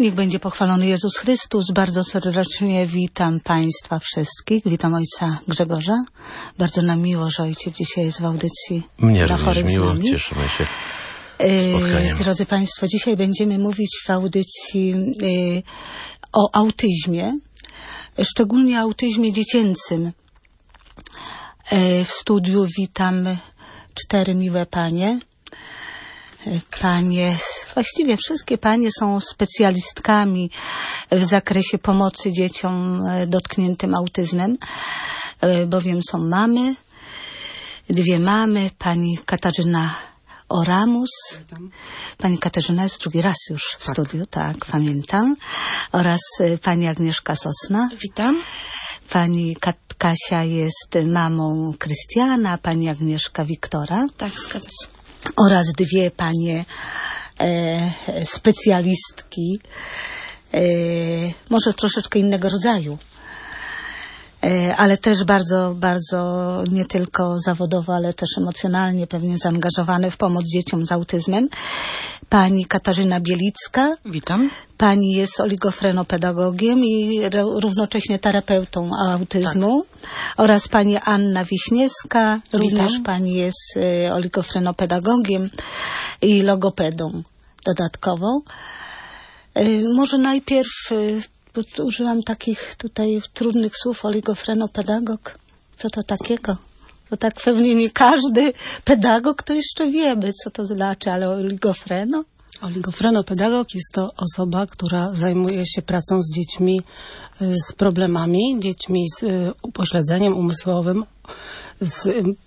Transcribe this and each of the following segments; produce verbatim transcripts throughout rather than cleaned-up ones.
Niech będzie pochwalony Jezus Chrystus. Bardzo serdecznie witam Państwa wszystkich. Witam ojca Grzegorza. Bardzo nam miło, że ojciec dzisiaj jest w audycji. Mnie również miło, cieszymy się spotkaniem. Drodzy Państwo, dzisiaj będziemy mówić w audycji y, o autyzmie, szczególnie autyzmie dziecięcym. Y, w studiu witam cztery miłe panie. Panie, właściwie wszystkie panie są specjalistkami w zakresie pomocy dzieciom dotkniętym autyzmem, bowiem są mamy, dwie mamy, pani Katarzyna Oramus, pani Katarzyna jest drugi raz już w tak. studiu, tak, pamiętam, oraz pani Agnieszka Sosna. Witam. Pani Kat- Kasia jest mamą Krystiana, pani Agnieszka Wiktora. Tak, zgadza się. Oraz dwie panie e, specjalistki, e, może troszeczkę innego rodzaju, e, ale też bardzo, bardzo nie tylko zawodowo, ale też emocjonalnie pewnie zaangażowane w pomoc dzieciom z autyzmem. Pani Katarzyna Bielicka. Witam. Pani jest oligofrenopedagogiem i r- równocześnie terapeutą autyzmu. Tak. Oraz pani Anna Wiśniewska. Również Witam. Pani jest y, oligofrenopedagogiem i logopedą dodatkowo. Y, może najpierw, y, bo użyłam takich tutaj trudnych słów, oligofrenopedagog. Co to takiego? Bo tak pewnie nie każdy pedagog to jeszcze wiemy, co to znaczy, ale oligofreno? Oligofrenopedagog jest to osoba, która zajmuje się pracą z dziećmi z problemami, dziećmi z upośledzeniem umysłowym, z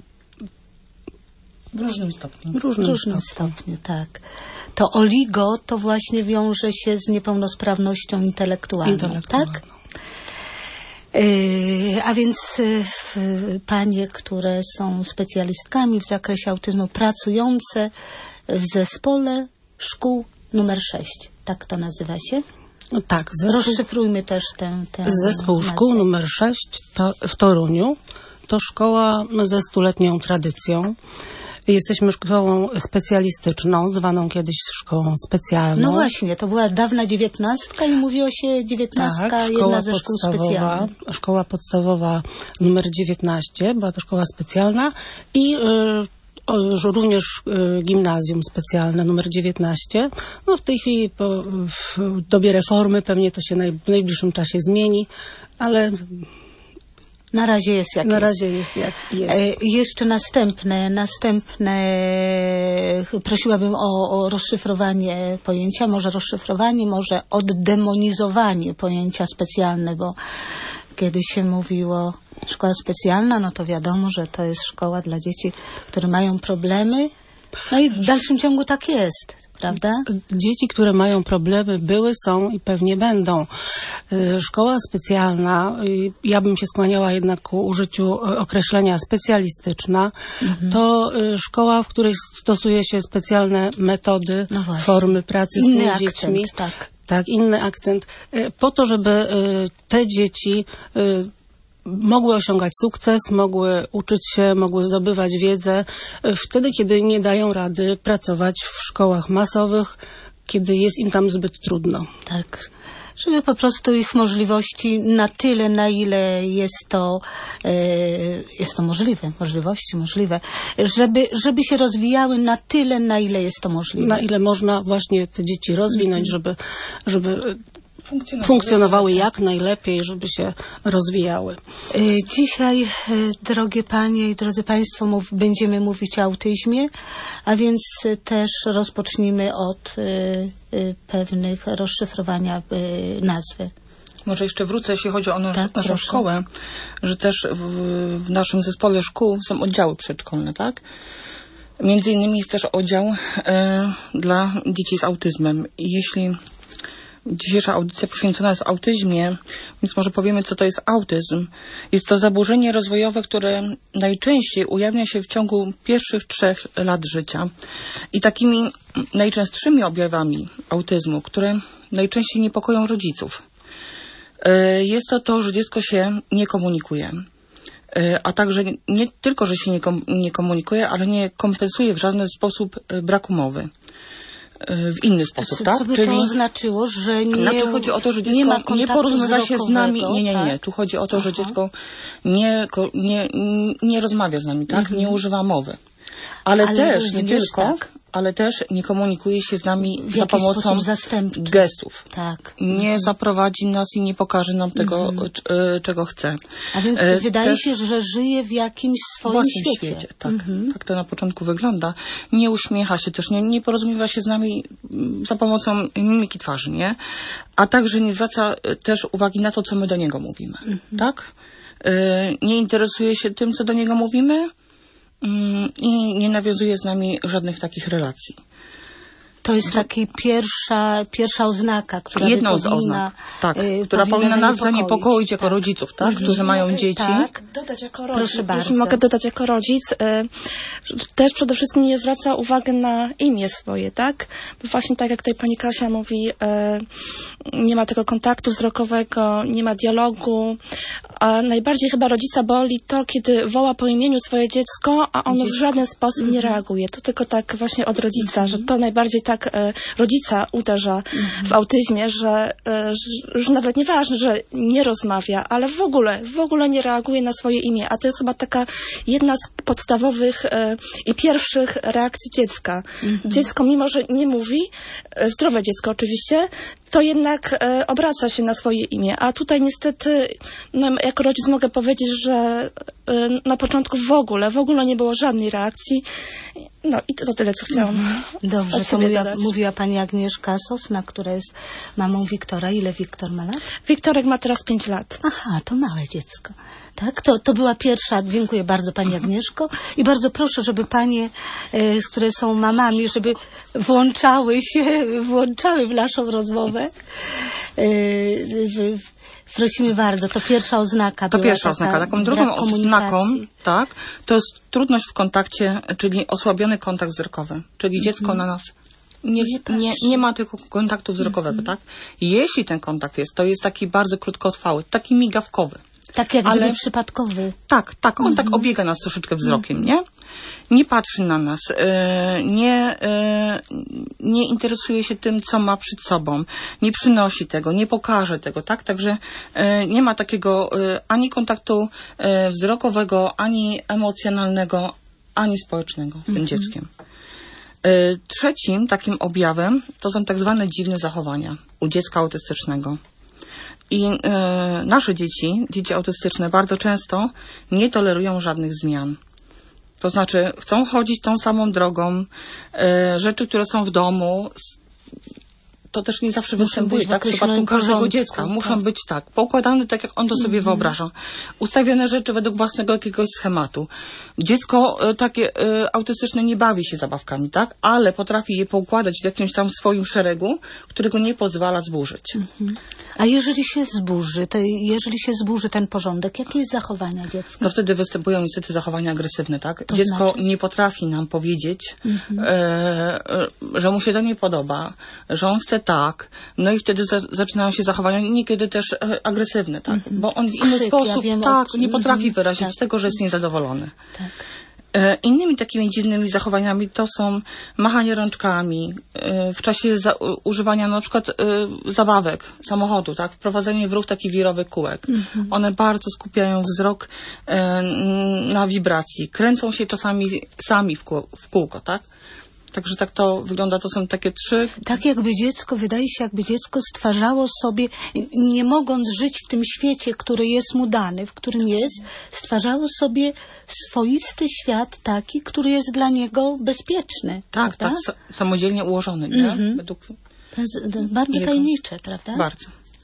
w różnym stopniu. W różnym, w różnym stopniu. stopniu, tak. To oligo to właśnie wiąże się z niepełnosprawnością intelektualną, intelektualną. Tak? Yy, a więc yy, panie, które są specjalistkami w zakresie autyzmu, pracujące w zespole szkół numer sześć. Tak to nazywa się? No tak. Zespół, Rozszyfrujmy też tę Zespół nazwę. Szkół numer sześć to w Toruniu. To szkoła ze stuletnią tradycją. Jesteśmy szkołą specjalistyczną, zwaną kiedyś szkołą specjalną. No właśnie, to była dawna dziewiętnastka i mówiło się dziewiętnastka, tak, jedna ze szkół specjalnych. Szkoła podstawowa numer dziewiętnaście, była to szkoła specjalna i y, również y, gimnazjum specjalne numer dziewiętnaście. No w tej chwili po, w dobie reformy pewnie to się naj, w najbliższym czasie zmieni, ale... Na razie jest jak Na jest. razie jest jak jest. E, jeszcze następne, następne, prosiłabym o, o rozszyfrowanie pojęcia, może rozszyfrowanie, może oddemonizowanie pojęcia specjalne, bo kiedy się mówiło szkoła specjalna, no to wiadomo, że to jest szkoła dla dzieci, które mają problemy, no i w dalszym ciągu tak jest. Prawda? Dzieci, które mają problemy, były, są i pewnie będą. Szkoła specjalna, ja bym się skłaniała jednak ku użyciu określenia specjalistyczna, mhm. to szkoła, w której stosuje się specjalne metody, no formy pracy z inny tymi akcent, dziećmi. Tak. tak, inny akcent. Po to, żeby te dzieci mogły osiągać sukces, mogły uczyć się, mogły zdobywać wiedzę wtedy, kiedy nie dają rady pracować w szkołach masowych, kiedy jest im tam zbyt trudno. Tak. Żeby po prostu ich możliwości na tyle, na ile jest to, e, jest to możliwe, możliwości możliwe, żeby, żeby się rozwijały na tyle, na ile jest to możliwe. Na ile można właśnie te dzieci rozwinąć, żeby, żeby Funkcjonowały, funkcjonowały jak najlepiej, żeby się rozwijały. Dzisiaj, drogie panie i drodzy państwo, mów, będziemy mówić o autyzmie, a więc też rozpocznijmy od y, y, pewnych rozszyfrowania y, nazwy. Może jeszcze wrócę, jeśli chodzi o nasz, tak, naszą proszę. szkołę, że też w, w naszym zespole szkół są oddziały przedszkolne, tak? Między innymi jest też oddział y, dla dzieci z autyzmem. I jeśli dzisiejsza audycja poświęcona jest autyzmie, więc może powiemy, co to jest autyzm. Jest to zaburzenie rozwojowe, które najczęściej ujawnia się w ciągu pierwszych trzech lat życia. I takimi najczęstszymi objawami autyzmu, które najczęściej niepokoją rodziców, jest to to, że dziecko się nie komunikuje. A także nie tylko, że się nie, kom- nie komunikuje, ale nie kompensuje w żaden sposób braku mowy. w inny sposób, co, tak? Co by Czyli to oznaczyło, że nie, znaczy chodzi o to, że nie, dziecko ma nie porozumiewa się z nami. wzrokowego, Nie, nie, nie. tak? Tu chodzi o to, że Aha. dziecko nie, nie, nie rozmawia z nami, tak? Mhm. Nie używa mowy. Ale, Ale też nie również tylko, tak. ale też nie komunikuje się z nami W za jakiś pomocą sposób zastępczy. gestów. Tak. Nie Mhm. zaprowadzi nas i nie pokaże nam tego, Mhm. c- e, czego chce. A więc E, wydaje też się, że żyje w jakimś w swoim własnym świecie. świecie. Tak, Mhm. tak to na początku wygląda. Nie uśmiecha się też, nie, nie porozumiewa się z nami mm, za pomocą mimiki twarzy, nie? A także nie zwraca e, też uwagi na to, co my do niego mówimy. Mhm. Tak? E, nie interesuje się tym, co do niego mówimy mm, i nie nawiązuje z nami żadnych takich relacji. To jest taka pierwsza, pierwsza oznaka, która Jedną by z powinna, oznak, tak, y, która powinna nas zaniepokoić. zaniepokoić jako Tak. rodziców, tak, którzy mają dzieci. Tak. Dodać jako Proszę rodzic, bardzo. jeśli mogę dodać jako rodzic, y, też przede wszystkim nie zwraca uwagi na imię swoje, tak? Bo właśnie tak jak tutaj pani Kasia mówi, y, nie ma tego kontaktu wzrokowego, nie ma dialogu, a najbardziej chyba rodzica boli to, kiedy woła po imieniu swoje dziecko, a ono w żaden sposób Mhm. nie reaguje. To tylko tak właśnie od rodzica, że to najbardziej tak y, rodzica uderza Mhm. w autyzmie, że, y, że już nawet nieważne, że nie rozmawia, ale w ogóle, w ogóle nie reaguje na swoje imię. A to jest chyba taka jedna z podstawowych e, i pierwszych reakcji dziecka. Mhm. Dziecko, mimo że nie mówi, e, zdrowe dziecko oczywiście, to jednak e, obraca się na swoje imię. A tutaj niestety, no, jako rodzic mogę powiedzieć, że e, na początku w ogóle, w ogóle nie było żadnej reakcji. No i to, to tyle, co chciałam Dobrze, od to siebie mówiła, dodać. mówiła pani Agnieszka Sosna, która jest mamą Wiktora. Ile Wiktor ma lat? Wiktorek ma teraz pięć lat. Aha, to małe dziecko. Tak, to, to była pierwsza. Dziękuję bardzo pani Agnieszko i bardzo proszę, żeby panie, e, które są mamami, żeby włączały się, włączały w naszą rozmowę. E, w, prosimy bardzo, to pierwsza oznaka To była pierwsza taka, oznaka. Taką brak drugą oznaką, komunikacji. tak, to jest trudność w kontakcie, czyli osłabiony kontakt wzrokowy. Czyli dziecko na nas nie, nie, nie ma tego kontaktu wzrokowego, tak? Jeśli ten kontakt jest, to jest taki bardzo krótkotrwały, taki migawkowy. Tak jak Ale- gdyby przypadkowy. Tak, tak, on tak obiega nas troszeczkę wzrokiem, nie? Nie patrzy na nas, e, nie, e, nie interesuje się tym, co ma przed sobą, nie przynosi tego, nie pokaże tego, tak? Także e, nie ma takiego e, ani kontaktu e, wzrokowego, ani emocjonalnego, ani społecznego z tym dzieckiem. E, trzecim takim objawem to są tak zwane dziwne zachowania u dziecka autystycznego. I e, nasze dzieci, dzieci autystyczne, bardzo często nie tolerują żadnych zmian. To znaczy chcą chodzić tą samą drogą, e, rzeczy, które są w domu, s- to też nie zawsze Muszą występuje, być w tak? W przypadku określonym każdego porządku, dziecka. Muszą tak. być tak, poukładane tak, jak on to sobie wyobraża. Ustawione rzeczy według własnego jakiegoś schematu. Dziecko e, takie e, autystyczne nie bawi się zabawkami, tak? Ale potrafi je poukładać w jakimś tam swoim szeregu, którego nie pozwala zburzyć. A jeżeli się zburzy, to jeżeli się zburzy ten porządek, jakie jest zachowania dziecka? No wtedy występują niestety zachowania agresywne, tak? To Dziecko znaczy? nie potrafi nam powiedzieć, e, e, że mu się to nie podoba, że on chce tak, no i wtedy za, zaczynają się zachowania niekiedy też e, agresywne, tak? Bo on w inny Krzyk, sposób ja wiem, tak, o- nie potrafi mhm, wyrazić tak. tego, że jest niezadowolony. Tak. E, Innymi takimi dziwnymi zachowaniami to są machanie rączkami e, w czasie za, u, używania na przykład e, zabawek samochodu, tak? Wprowadzenie w ruch takich wirowych kółek. One bardzo skupiają wzrok e, n- na wibracji. Kręcą się czasami sami w, kół, w kółko, tak? Także tak to wygląda. To są takie trzy... Tak jakby dziecko, wydaje się, jakby dziecko stwarzało sobie, nie mogąc żyć w tym świecie, który jest mu dany, w którym jest, stwarzało sobie swoisty świat taki, który jest dla niego bezpieczny. Tak, prawda? tak, sa- samodzielnie ułożony, nie? Według... To jest, to jest bardzo Jego- tajemnicze, prawda? Bardzo.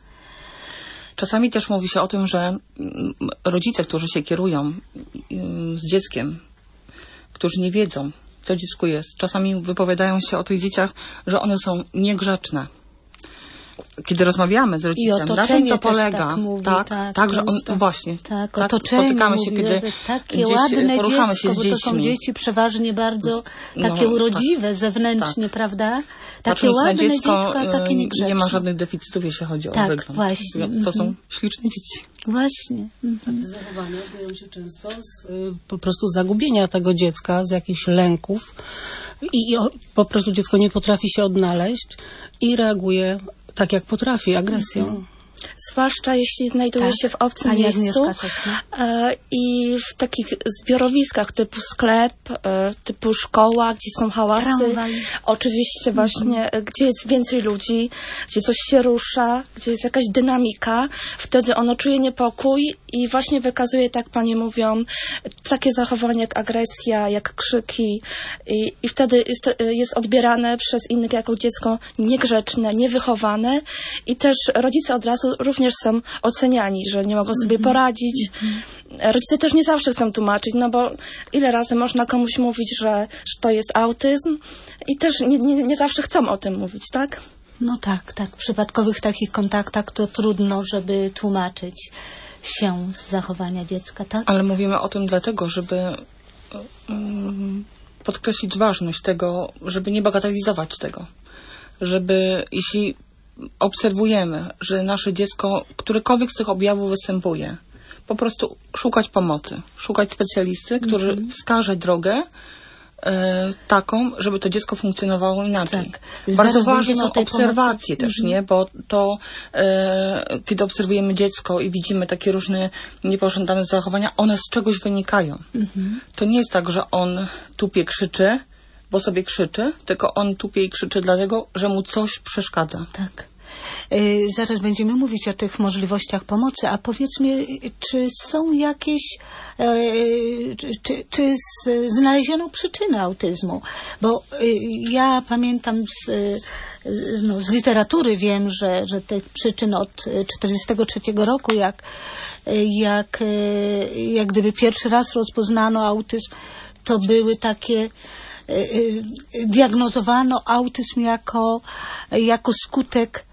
Czasami też mówi się o tym, że mm, rodzice, którzy się kierują mm, z dzieckiem, którzy nie wiedzą, co dziecku jest, czasami wypowiadają się o tych dzieciach, że one są niegrzeczne. Kiedy rozmawiamy z rodzicem, na czym otoczenie to też polega? tak mówi, tak, tak, tak, że on często. właśnie. Tak, otoczenie spotykamy mówi, się, kiedy że takie gdzieś ładne poruszamy dziecko, się z bo dziećmi. to są dzieci przeważnie bardzo No, takie tak. urodziwe zewnętrznie, Tak. prawda? Takie Patrząc na ładne dziecko, dziecko, a takie e, niegrzeczne. nie ma żadnych deficytów, jeśli chodzi o Tak, wygląd. właśnie. To są śliczne dzieci. Właśnie. Mhm. Te zachowania dzieją się często z y, po prostu zagubienia tego dziecka, z jakichś lęków i, i o, po prostu dziecko nie potrafi się odnaleźć i reaguje tak, jak potrafi, agresją. Mhm. Zwłaszcza jeśli znajduje tak. się w obcym Pani miejscu e, i w takich zbiorowiskach typu sklep, e, typu szkoła, gdzie są hałasy. Tramwaj. Oczywiście właśnie, mm-hmm. gdzie jest więcej ludzi, gdzie coś się rusza, gdzie jest jakaś dynamika. Wtedy ono czuje niepokój i właśnie wykazuje, tak panie mówią, takie zachowania jak agresja, jak krzyki i, i wtedy jest, jest odbierane przez innych jako dziecko niegrzeczne, niewychowane i też rodzice od razu również są oceniani, że nie mogą sobie poradzić. Rodzice też nie zawsze chcą tłumaczyć, no bo ile razy można komuś mówić, że, że to jest autyzm i też nie, nie, nie zawsze chcą o tym mówić, tak? No tak, tak. W przypadkowych takich kontaktach to trudno, żeby tłumaczyć się z zachowania dziecka, tak? Ale mówimy o tym dlatego, żeby um, podkreślić ważność tego, żeby nie bagatelizować tego. Żeby, jeśli obserwujemy, że nasze dziecko, którekolwiek z tych objawów występuje, po prostu szukać pomocy, szukać specjalisty, który mm-hmm. wskaże drogę e, taką, żeby to dziecko funkcjonowało inaczej. Tak. Bardzo Zaraz ważne są obserwacje pomocy. też, mm-hmm. nie? Bo to, e, kiedy obserwujemy dziecko i widzimy takie różne niepożądane zachowania, one z czegoś wynikają. Mm-hmm. To nie jest tak, że on tupie, krzyczy, bo sobie krzyczy, tylko on tupie i krzyczy dlatego, że mu coś przeszkadza. Tak. Yy, zaraz będziemy mówić o tych możliwościach pomocy, a powiedzmy, czy są jakieś, yy, czy, czy, czy z, znaleziono przyczyny autyzmu? Bo yy, ja pamiętam z, yy, no, z literatury wiem, że, że tych przyczyn od czterdziestego trzeciego roku, jak, jak, yy, jak gdyby pierwszy raz rozpoznano autyzm, to były takie diagnozowano autyzm jako, jako skutek,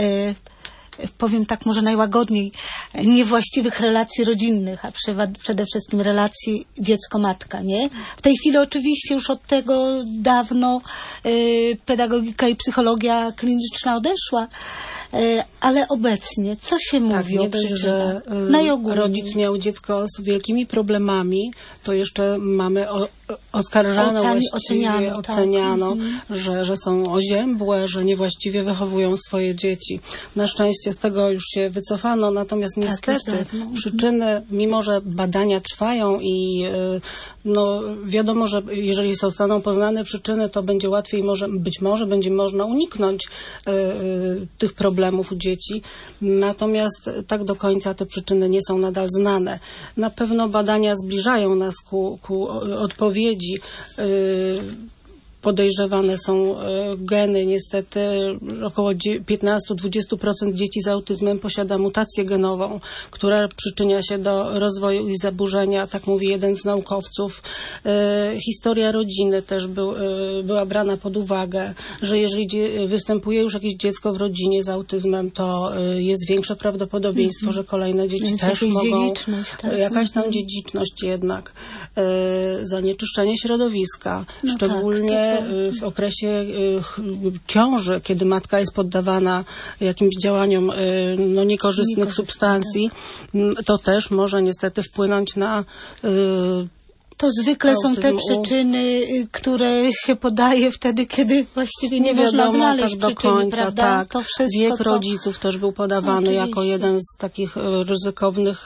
powiem tak może najłagodniej, niewłaściwych relacji rodzinnych, a przede wszystkim relacji dziecko-matka, nie? W tej chwili oczywiście już od tego dawno pedagogika i psychologia kliniczna odeszła, ale obecnie co się tak, mówi nie o dość, że rodzic miał dziecko z wielkimi problemami, to jeszcze mamy o, oskarżano, Oceni, właściwie oceniano, oceniano tak. że, że są oziębłe, że niewłaściwie wychowują swoje dzieci. Na szczęście z tego już się wycofano, natomiast niestety tak, przyczyny, mimo że badania trwają i no, wiadomo, że jeżeli zostaną poznane przyczyny, to będzie łatwiej, może, być może będzie można uniknąć y, y, tych problemów u dzieci. Natomiast tak do końca te przyczyny nie są nadal znane. Na pewno badania zbliżają nas ku, ku odpowiedzi. Y, Podejrzewane są geny. Niestety około piętnaście do dwudziestu procent dzieci z autyzmem posiada mutację genową, która przyczynia się do rozwoju ich zaburzenia, tak mówi jeden z naukowców. Historia rodziny też był, była brana pod uwagę, że jeżeli występuje już jakieś dziecko w rodzinie z autyzmem, to jest większe prawdopodobieństwo, że kolejne dzieci Więc też jakaś mogą... dziedziczność, tak? Jakaś tam dziedziczność jednak. Zanieczyszczenie środowiska, no szczególnie tak, w okresie ciąży, kiedy matka jest poddawana jakimś działaniom no, niekorzystnych substancji, to też może niestety wpłynąć na To zwykle autyzm. Są te przyczyny, które się podaje wtedy, kiedy właściwie nie, nie można wiadomo, znaleźć tak do przyczyny, końca, prawda? Tak. To wszystko, Wiek co... rodziców też był podawany Oczywiście. jako jeden z takich ryzykownych.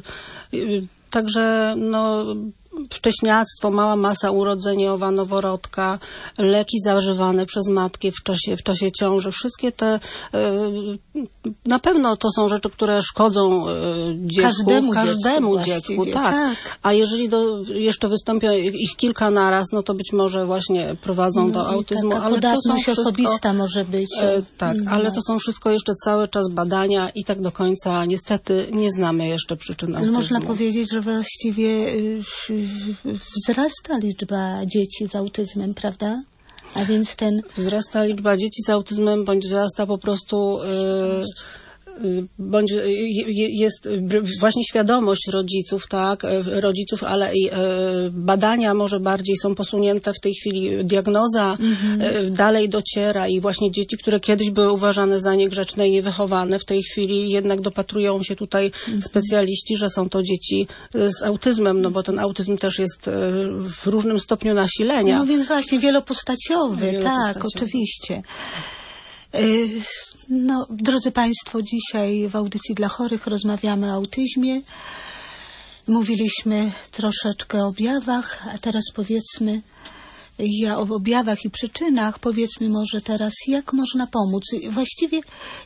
Także no wcześniactwo, mała masa urodzeniowa, noworodka, leki zażywane przez matkę w czasie, w czasie ciąży. Wszystkie te, na pewno to są rzeczy, które szkodzą dziecku, każdemu, każdemu dziecku, dziecku tak. tak. A jeżeli do, jeszcze wystąpią ich kilka naraz, no to być może właśnie prowadzą no do autyzmu. Taka ale to są wszystko, osobista może być. E, tak, no. ale to są wszystko jeszcze cały czas badania i tak do końca niestety nie znamy jeszcze przyczyn autyzmu. Ale można powiedzieć, że właściwie wzrasta liczba dzieci z autyzmem, prawda? A więc ten... Wzrasta liczba dzieci z autyzmem, bądź wzrasta po prostu... Yy, bądź jest właśnie świadomość rodziców, tak, rodziców, ale i badania może bardziej są posunięte w tej chwili, diagnoza mhm. dalej dociera i właśnie dzieci, które kiedyś były uważane za niegrzeczne i niewychowane, w tej chwili jednak dopatrują się tutaj mhm. specjaliści, że są to dzieci z autyzmem, no bo ten autyzm też jest w różnym stopniu nasilenia. No więc właśnie wielopostaciowy, wielopostaciowy. tak, oczywiście. No, drodzy Państwo, dzisiaj w audycji dla chorych rozmawiamy o autyzmie. Mówiliśmy troszeczkę o objawach, a teraz powiedzmy ja o objawach i przyczynach, powiedzmy może teraz, jak można pomóc. Właściwie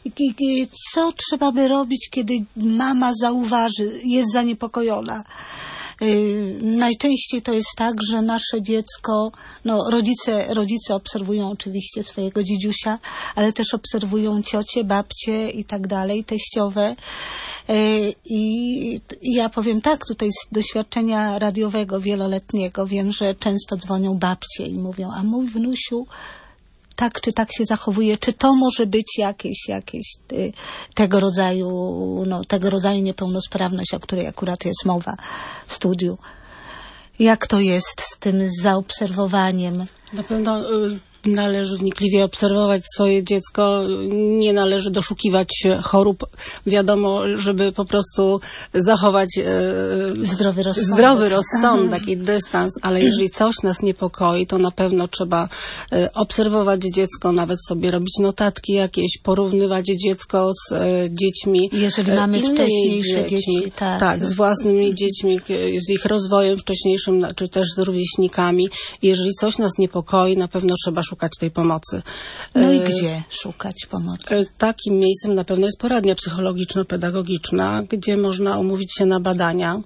co trzeba by robić, kiedy mama zauważy, jest zaniepokojona. Yy, najczęściej to jest tak, że nasze dziecko, no rodzice, rodzice obserwują oczywiście swojego dziedziusia, ale też obserwują ciocie, babcie i tak dalej, teściowe. Yy, I ja powiem tak, tutaj z doświadczenia radiowego wieloletniego wiem, że często dzwonią babcie i mówią, a mój wnusiu tak czy tak się zachowuje, czy to może być jakieś, jakieś y, tego rodzaju, no, tego rodzaju niepełnosprawność, o której akurat jest mowa w studiu. Jak to jest z tym zaobserwowaniem? Na pewno y, należy wnikliwie obserwować swoje dziecko, nie należy doszukiwać chorób. Wiadomo, żeby po prostu zachować e, zdrowy rozsądek, zdrowy rozsądek i dystans, ale jeżeli coś nas niepokoi, to na pewno trzeba e, obserwować dziecko, nawet sobie robić notatki jakieś, porównywać dziecko z e, dziećmi. Jeżeli mamy innymi wcześniejsze dziećmi, dzieci, tak. tak, z własnymi dziećmi, z ich rozwojem wcześniejszym, czy też z rówieśnikami. Jeżeli coś nas niepokoi, na pewno trzeba szukać tej pomocy. No i gdzie szukać pomocy? Takim miejscem na pewno jest poradnia psychologiczno-pedagogiczna, gdzie można umówić się na badania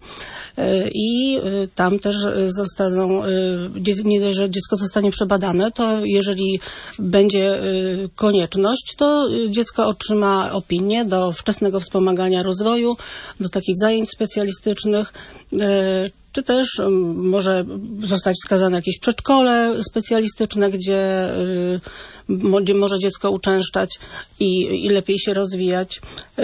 i tam też zostaną, nie dość, że dziecko zostanie przebadane, to jeżeli będzie konieczność, to dziecko otrzyma opinię do wczesnego wspomagania rozwoju, do takich zajęć specjalistycznych, czy też może zostać wskazane jakieś przedszkole specjalistyczne, gdzie, gdzie może dziecko uczęszczać i, i lepiej się rozwijać.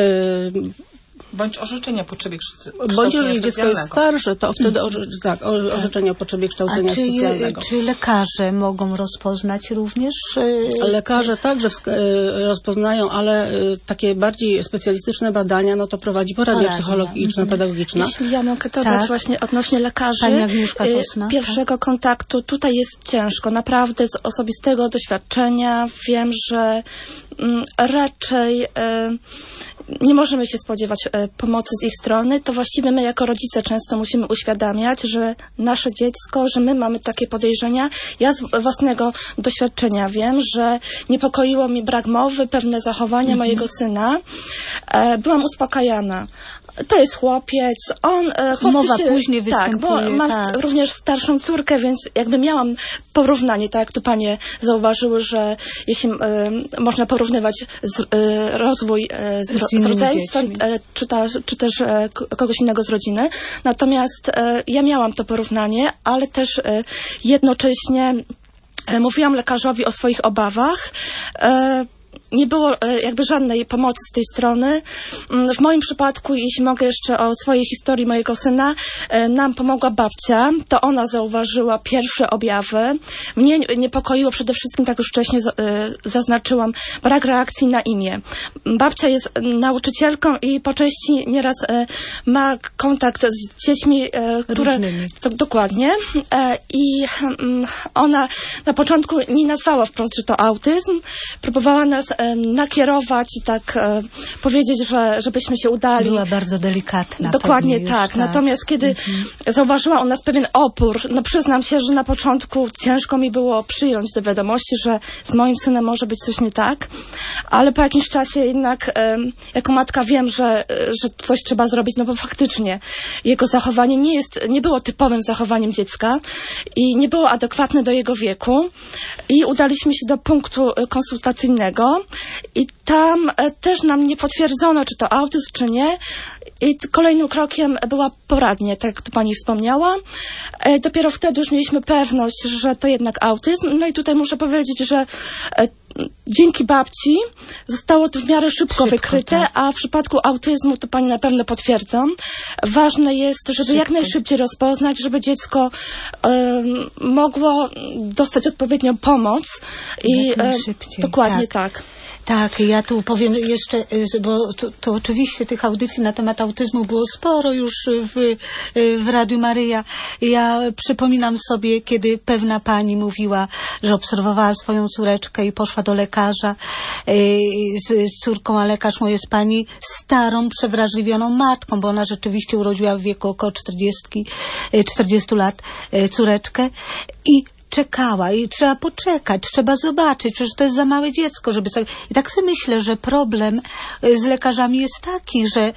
Bądź orzeczenie o potrzebie kształcenia Bądź jeżeli dziecko jest starsze, to wtedy orze, tak, orzeczenie o potrzebie kształcenia A czy, specjalnego. Czy lekarze mogą rozpoznać również? Lekarze także rozpoznają, ale takie bardziej specjalistyczne badania, no to prowadzi poradnia Poradnia. psychologiczno-pedagogiczna. Jeśli ja mogę dodać tak. właśnie odnośnie lekarzy, Pani Agnieszka Sosna, pierwszego tak. kontaktu, tutaj jest ciężko. Naprawdę z osobistego doświadczenia wiem, że mm, raczej e, nie możemy się spodziewać e, pomocy z ich strony. To właściwie my jako rodzice często musimy uświadamiać, że nasze dziecko, że my mamy takie podejrzenia. Ja z własnego doświadczenia wiem, że niepokoiło mi brak mowy, pewne zachowania mm-hmm. mojego syna. E, byłam uspokajana. To jest chłopiec, on... E, Mowa się, później tak, występuje. Bo mam tak. również starszą córkę, więc jakby miałam porównanie, tak jak tu panie zauważyły, że jeśli e, można porównywać z, e, rozwój e, z, z, z rodzeństwem, e, czy, ta, czy też e, kogoś innego z rodziny. Natomiast e, ja miałam to porównanie, ale też e, jednocześnie e, mówiłam lekarzowi o swoich obawach. E, Nie było jakby żadnej pomocy z tej strony. W moim przypadku, jeśli mogę jeszcze o swojej historii mojego syna, nam pomogła babcia. To ona zauważyła pierwsze objawy. Mnie niepokoiło przede wszystkim, tak już wcześniej zaznaczyłam, brak reakcji na imię. Babcia jest nauczycielką i po części nieraz ma kontakt z dziećmi, które... To, dokładnie. I ona na początku nie nazwała wprost, że to autyzm. Próbowała nas nakierować i tak e, powiedzieć, że żebyśmy się udali. Była bardzo delikatna. Dokładnie już, tak. tak. Natomiast kiedy mm-hmm. zauważyła u nas pewien opór, no przyznam się, że na początku ciężko mi było przyjąć do wiadomości, że z moim synem może być coś nie tak, ale po jakimś czasie jednak e, jako matka wiem, że, że coś trzeba zrobić, no bo faktycznie jego zachowanie nie jest, nie było typowym zachowaniem dziecka i nie było adekwatne do jego wieku i udaliśmy się do punktu konsultacyjnego. I tam e, też nam nie potwierdzono, czy to autyzm, czy nie. I t- kolejnym krokiem była poradnia, tak jak to pani wspomniała. E, dopiero wtedy już mieliśmy pewność, że to jednak autyzm. No i tutaj muszę powiedzieć, że e, dzięki babci zostało to w miarę szybko, szybko wykryte, tak. A w przypadku autyzmu, to pani na pewno potwierdzą, ważne jest, żeby szybko. jak najszybciej rozpoznać, żeby dziecko um, mogło dostać odpowiednią pomoc. I jak najszybciej. Dokładnie tak. tak. Tak, ja tu powiem jeszcze, bo to, to oczywiście tych audycji na temat autyzmu było sporo już w, w Radiu Maryja. Ja przypominam sobie, kiedy pewna pani mówiła, że obserwowała swoją córeczkę i poszła do lekarza z córką, a lekarz mówi, jest pani starą, przewrażliwioną matką, bo ona rzeczywiście urodziła w wieku około czterdziestu lat córeczkę i czekała i trzeba poczekać, trzeba zobaczyć, przecież to jest za małe dziecko, żeby sobie... I tak sobie myślę, że problem z lekarzami jest taki, że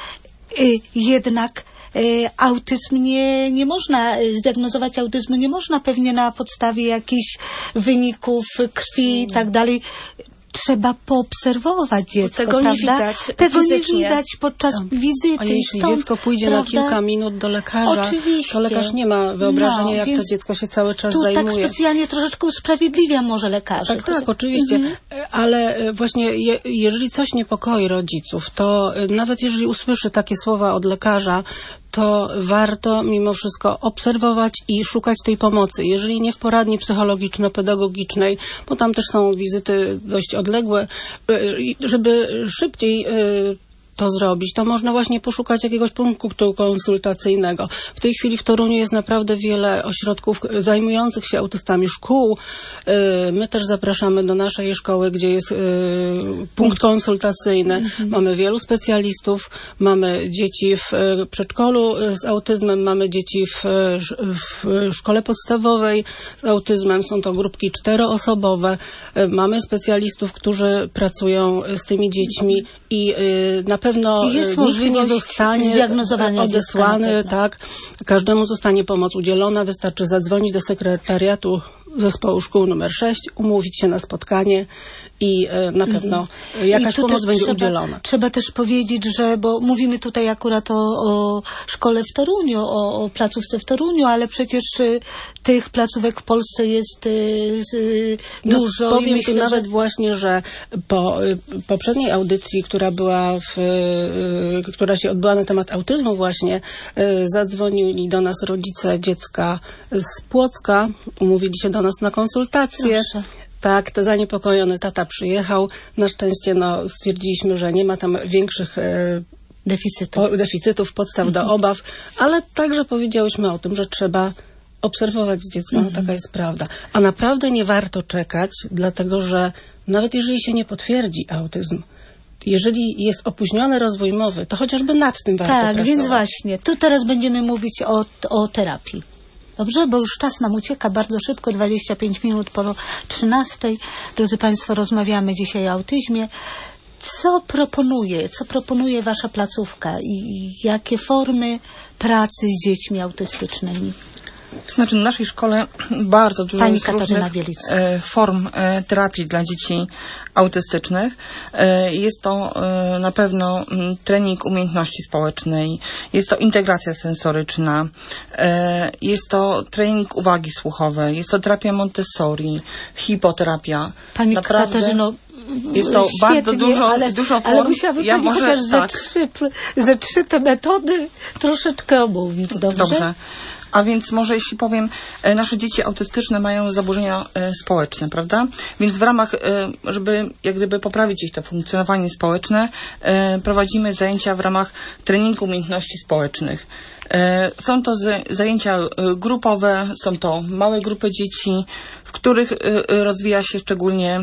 y, jednak y, autyzm nie, nie można, zdiagnozować autyzmu nie można pewnie na podstawie jakichś wyników krwi i tak dalej. Trzeba poobserwować dziecko, Tego prawda? nie widać Tego fizycznie. nie widać podczas A, wizyty. a jeśli stąd, dziecko pójdzie prawda? na kilka minut do lekarza, Oczywiście. to lekarz nie ma wyobrażenia, no, jak to dziecko się cały czas tu zajmuje. tak specjalnie troszeczkę usprawiedliwia może lekarze. Tak, tak, oczywiście. Mhm. Ale właśnie je, jeżeli coś niepokoi rodziców, to nawet jeżeli usłyszy takie słowa od lekarza, to warto mimo wszystko obserwować i szukać tej pomocy. Jeżeli nie w poradni psychologiczno-pedagogicznej, bo tam też są wizyty dość odległe, żeby szybciej to zrobić, to można właśnie poszukać jakiegoś punktu konsultacyjnego. W tej chwili w Toruniu jest naprawdę wiele ośrodków zajmujących się autystami, szkół. My też zapraszamy do naszej szkoły, gdzie jest punkt konsultacyjny. Mhm. Mamy wielu specjalistów, mamy dzieci w przedszkolu z autyzmem, mamy dzieci w, w szkole podstawowej z autyzmem. Są to grupki czteroosobowe. Mamy specjalistów, którzy pracują z tymi dziećmi i na pewno jest nikt nie zostanie zdiagnozowania odesłany, tak. Każdemu zostanie pomoc udzielona. Wystarczy zadzwonić do sekretariatu zespołu szkół numer sześć, umówić się na spotkanie i e, na pewno jakaś pomoc będzie trzeba, udzielona. Trzeba też powiedzieć, że, bo mówimy tutaj akurat o, o szkole w Toruniu, o, o placówce w Toruniu, ale przecież y, tych placówek w Polsce jest y, y, no, dużo. Powiem i myślę, tu nawet że... właśnie, że po y, poprzedniej audycji, która była w, y, która się odbyła na temat autyzmu właśnie, y, zadzwonili do nas rodzice dziecka z Płocka, umówili się do nas na konsultację. Proszę. Tak, to zaniepokojony tata przyjechał. Na szczęście no, stwierdziliśmy, że nie ma tam większych e, deficytów. O, deficytów, podstaw mhm. do obaw, ale także powiedziałyśmy o tym, że trzeba obserwować dziecko, mhm. no taka jest prawda. A naprawdę nie warto czekać, dlatego że nawet jeżeli się nie potwierdzi autyzm, jeżeli jest opóźniony rozwój mowy, to chociażby nad tym warto tak, pracować. Tak, więc właśnie, tu teraz będziemy mówić o, o terapii. Dobrze, bo już czas nam ucieka bardzo szybko, dwadzieścia pięć minut po trzynastej. Drodzy Państwo, rozmawiamy dzisiaj o autyzmie. Co proponuje, co proponuje Wasza placówka i jakie formy pracy z dziećmi autystycznymi? To znaczy, w naszej szkole bardzo dużo Pani jest różnych e, form e, terapii dla dzieci autystycznych. E, jest to e, na pewno m, trening umiejętności społecznej, jest to integracja sensoryczna, e, jest to trening uwagi słuchowej, jest to terapia Montessori, hipoterapia. Pani Naprawdę Katarzyno, jest to świetnie, bardzo dużo, ale, dużo form. Ale musiałabym ja Pani może, chociaż tak. ze, trzy, ze trzy te metody troszeczkę omówić, dobrze? Dobrze. A więc może jeśli powiem, nasze dzieci autystyczne mają zaburzenia społeczne, prawda? Więc w ramach, żeby jak gdyby poprawić ich to funkcjonowanie społeczne, prowadzimy zajęcia w ramach treningu umiejętności społecznych. Są to zajęcia grupowe, są to małe grupy dzieci, w których rozwija się szczególnie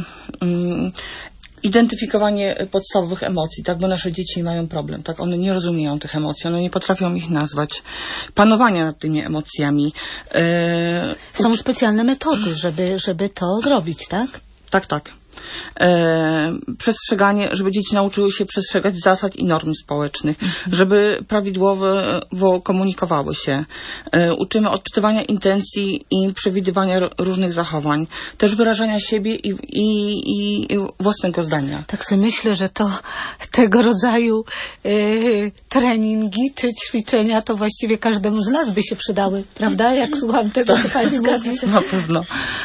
identyfikowanie podstawowych emocji, tak, bo nasze dzieci mają problem, tak, one nie rozumieją tych emocji, one nie potrafią ich nazwać, panowania nad tymi emocjami. E, Są specjalne metody, żeby, żeby to zrobić, tak? Tak, tak. E, przestrzeganie, żeby dzieci nauczyły się przestrzegać zasad i norm społecznych, mhm. żeby prawidłowo komunikowały się. E, uczymy odczytywania intencji i przewidywania różnych zachowań, też wyrażania siebie i, i, i własnego zdania. Tak sobie myślę, że to tego rodzaju e, treningi czy ćwiczenia to właściwie każdemu z nas by się przydały, prawda? Jak słucham tego, co Pani mówi. Na pewno.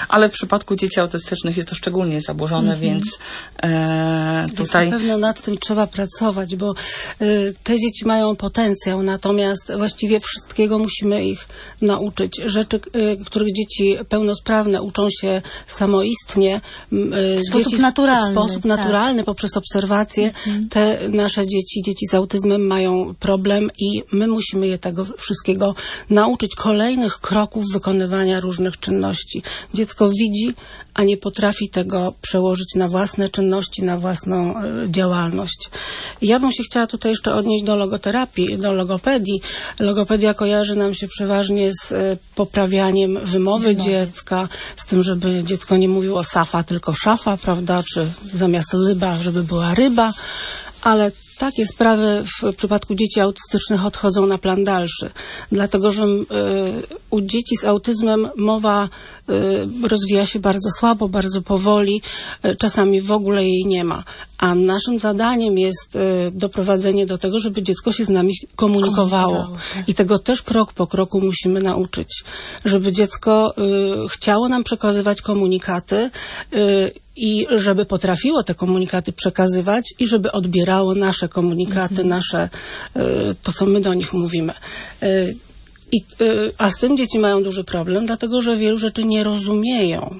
ale w przypadku dzieci autystycznych jest to szczególnie zaburzone, mm-hmm. więc e, tutaj... Na pewno nad tym trzeba pracować, bo y, te dzieci mają potencjał, natomiast właściwie wszystkiego musimy ich nauczyć. Rzeczy, y, których dzieci pełnosprawne uczą się samoistnie, y, w sposób dzieci naturalny, w sposób naturalny tak. poprzez obserwacje, mm-hmm. te nasze dzieci, dzieci z autyzmem mają problem i my musimy je tego wszystkiego nauczyć, kolejnych kroków wykonywania różnych czynności. Dziecko widzi, a nie potrafi tego przełożyć na własne czynności, na własną y, działalność. Ja bym się chciała tutaj jeszcze odnieść do logoterapii, do logopedii. Logopedia kojarzy nam się przeważnie z y, poprawianiem wymowy no. dziecka, z tym, żeby dziecko nie mówiło safa, tylko szafa, prawda, czy zamiast ryba, żeby była ryba, ale takie sprawy w przypadku dzieci autystycznych odchodzą na plan dalszy, dlatego że y, u dzieci z autyzmem mowa y, rozwija się bardzo słabo, bardzo powoli, y, czasami w ogóle jej nie ma. A naszym zadaniem jest y, doprowadzenie do tego, żeby dziecko się z nami komunikowało. Komunikowało tak. I tego też krok po kroku musimy nauczyć, żeby dziecko y, chciało nam przekazywać komunikaty, y, i żeby potrafiło te komunikaty przekazywać i żeby odbierało nasze komunikaty, mhm. nasze, to co my do nich mówimy. I, a z tym dzieci mają duży problem, dlatego że wielu rzeczy nie rozumieją.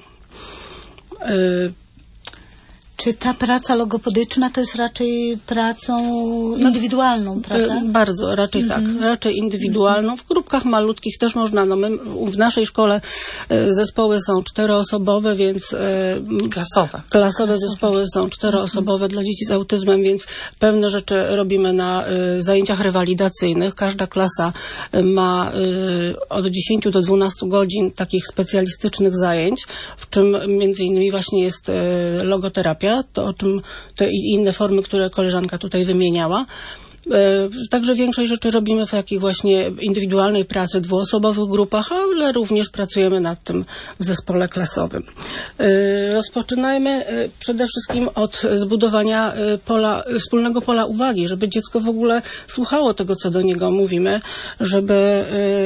Czy ta praca logopedyczna to jest raczej pracą indywidualną, prawda? Bardzo, raczej mm-hmm. tak. Raczej indywidualną. W grupkach malutkich też można. No my, w naszej szkole zespoły są czteroosobowe, więc... Klasowe. Klasowe, Klasowe. zespoły są czteroosobowe mm-hmm. dla dzieci z autyzmem, więc pewne rzeczy robimy na zajęciach rewalidacyjnych. Każda klasa ma od dziesięciu do dwunastu godzin takich specjalistycznych zajęć, w czym między innymi właśnie jest logoterapia, to o czym te inne formy, które koleżanka tutaj wymieniała. Także większość rzeczy robimy w takich właśnie indywidualnej pracy, dwuosobowych grupach, ale również pracujemy nad tym w zespole klasowym. Rozpoczynajmy przede wszystkim od zbudowania pola, wspólnego pola uwagi, żeby dziecko w ogóle słuchało tego, co do niego mówimy, żeby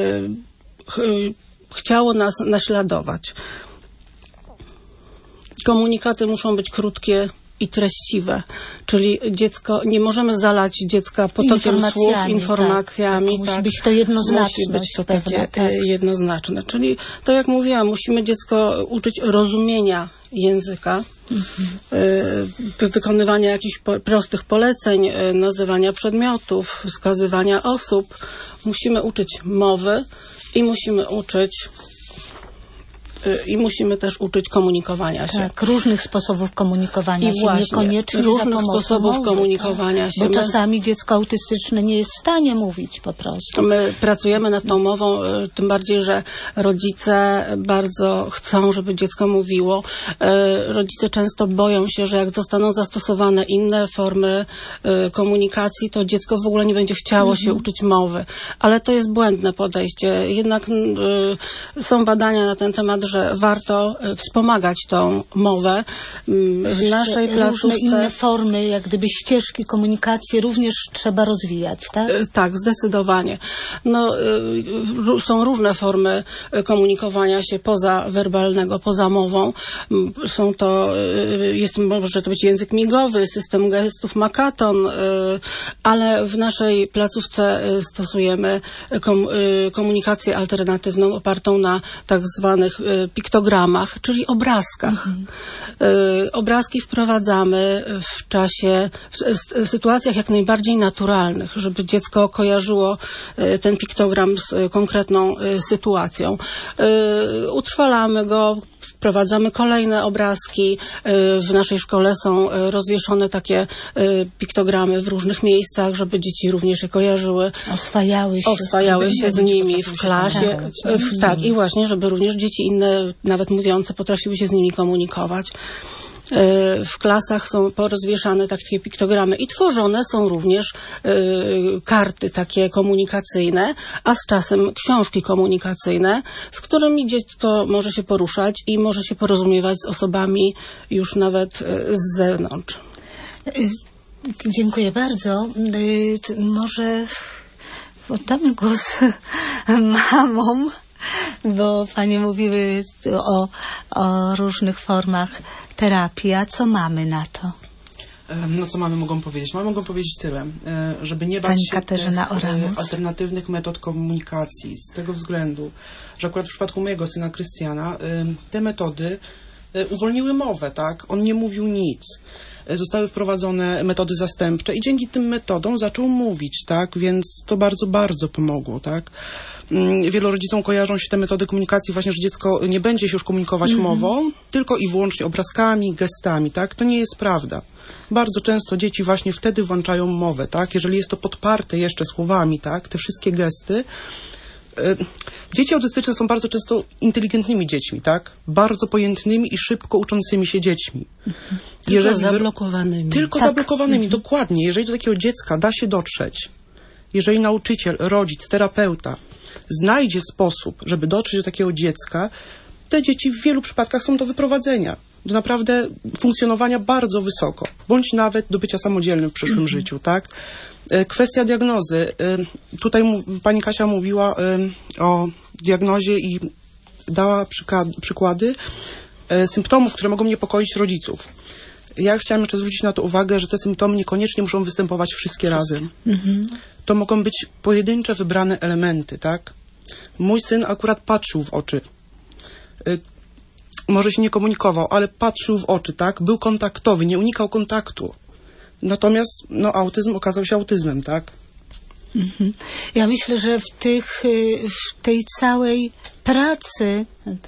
chciało nas naśladować. Komunikaty muszą być krótkie i treściwe, czyli dziecko, nie możemy zalać dziecka potokiem słów, informacjami. Tak, tak, musi być to jednoznaczne. Musi być to pewna, takie tak. jednoznaczne. Czyli, tak jak mówiłam, musimy dziecko uczyć rozumienia języka, mhm. y, wykonywania jakichś po, prostych poleceń, y, nazywania przedmiotów, wskazywania osób. Musimy uczyć mowy i musimy uczyć I musimy też uczyć komunikowania się. Tak, różnych sposobów komunikowania I się, właśnie, niekoniecznie różnych za pomocą sposobów mowy, komunikowania tak. się. Bo czasami dziecko autystyczne nie jest w stanie mówić po prostu. My pracujemy nad tą mową, tym bardziej, że rodzice bardzo chcą, żeby dziecko mówiło. Rodzice często boją się, że jak zostaną zastosowane inne formy komunikacji, to dziecko w ogóle nie będzie chciało mhm. się uczyć mowy. Ale to jest błędne podejście. Jednak są badania na ten temat, że warto wspomagać tą mowę. W naszej placówce... Różne inne formy, jak gdyby ścieżki komunikacji również trzeba rozwijać, tak? Tak, zdecydowanie. No, są różne formy komunikowania się poza werbalnego, poza mową. Są to, jest, może to być język migowy, system gestów Makaton, ale w naszej placówce stosujemy komunikację alternatywną opartą na tak zwanych piktogramach, czyli obrazkach. Mhm. Obrazki wprowadzamy w czasie, w sytuacjach jak najbardziej naturalnych, żeby dziecko kojarzyło ten piktogram z konkretną sytuacją. Utrwalamy go, wprowadzamy kolejne obrazki. W naszej szkole są rozwieszone takie piktogramy w różnych miejscach, żeby dzieci również je kojarzyły. Oswajały się. Oswajały się z nimi w klasie. W, tak, i właśnie, żeby również dzieci inne, nawet mówiące, potrafiły się z nimi komunikować. W klasach są porozwieszane takie piktogramy i tworzone są również y, karty takie komunikacyjne, a z czasem książki komunikacyjne, z którymi dziecko może się poruszać i może się porozumiewać z osobami już nawet y, z zewnątrz. Dziękuję bardzo. Y, może oddamy głos mamom. Bo panie mówiły o, o różnych formach terapii, a co mamy na to? No co mamy mogą powiedzieć? Mamy mogą powiedzieć tyle, żeby nie bać Pani się Katarzyna tych Oramus. alternatywnych metod komunikacji, z tego względu, że akurat w przypadku mojego syna Krystiana te metody uwolniły mowę, tak? On nie mówił nic. Zostały wprowadzone metody zastępcze i dzięki tym metodom zaczął mówić, tak? Więc to bardzo, bardzo pomogło, tak? Wielu rodzicom kojarzą się te metody komunikacji właśnie, że dziecko nie będzie się już komunikować mm-hmm. mową, tylko i wyłącznie obrazkami, gestami, tak? To nie jest prawda. Bardzo często dzieci właśnie wtedy włączają mowę, tak? Jeżeli jest to podparte jeszcze słowami, tak? Te wszystkie gesty. Dzieci autystyczne są bardzo często inteligentnymi dziećmi, tak? Bardzo pojętnymi i szybko uczącymi się dziećmi. Tylko jeżeli zablokowanymi. Tylko tak. zablokowanymi, mhm. dokładnie. Jeżeli do takiego dziecka da się dotrzeć, jeżeli nauczyciel, rodzic, terapeuta znajdzie sposób, żeby dotrzeć do takiego dziecka, te dzieci w wielu przypadkach są do wyprowadzenia. Do naprawdę funkcjonowania bardzo wysoko, bądź nawet do bycia samodzielnym w przyszłym mhm. życiu, tak? Kwestia diagnozy. Tutaj pani Kasia mówiła o diagnozie i dała przykłady symptomów, które mogą niepokoić rodziców. Ja chciałam jeszcze zwrócić na to uwagę, że te symptomy niekoniecznie muszą występować wszystkie, wszystkie. razem. Mhm. To mogą być pojedyncze, wybrane elementy, tak? Mój syn akurat patrzył w oczy. Może się nie komunikował, ale patrzył w oczy, tak? Był kontaktowy, nie unikał kontaktu. Natomiast no, autyzm okazał się autyzmem, tak? Mhm. Ja myślę, że w, tych, w tej całej pracy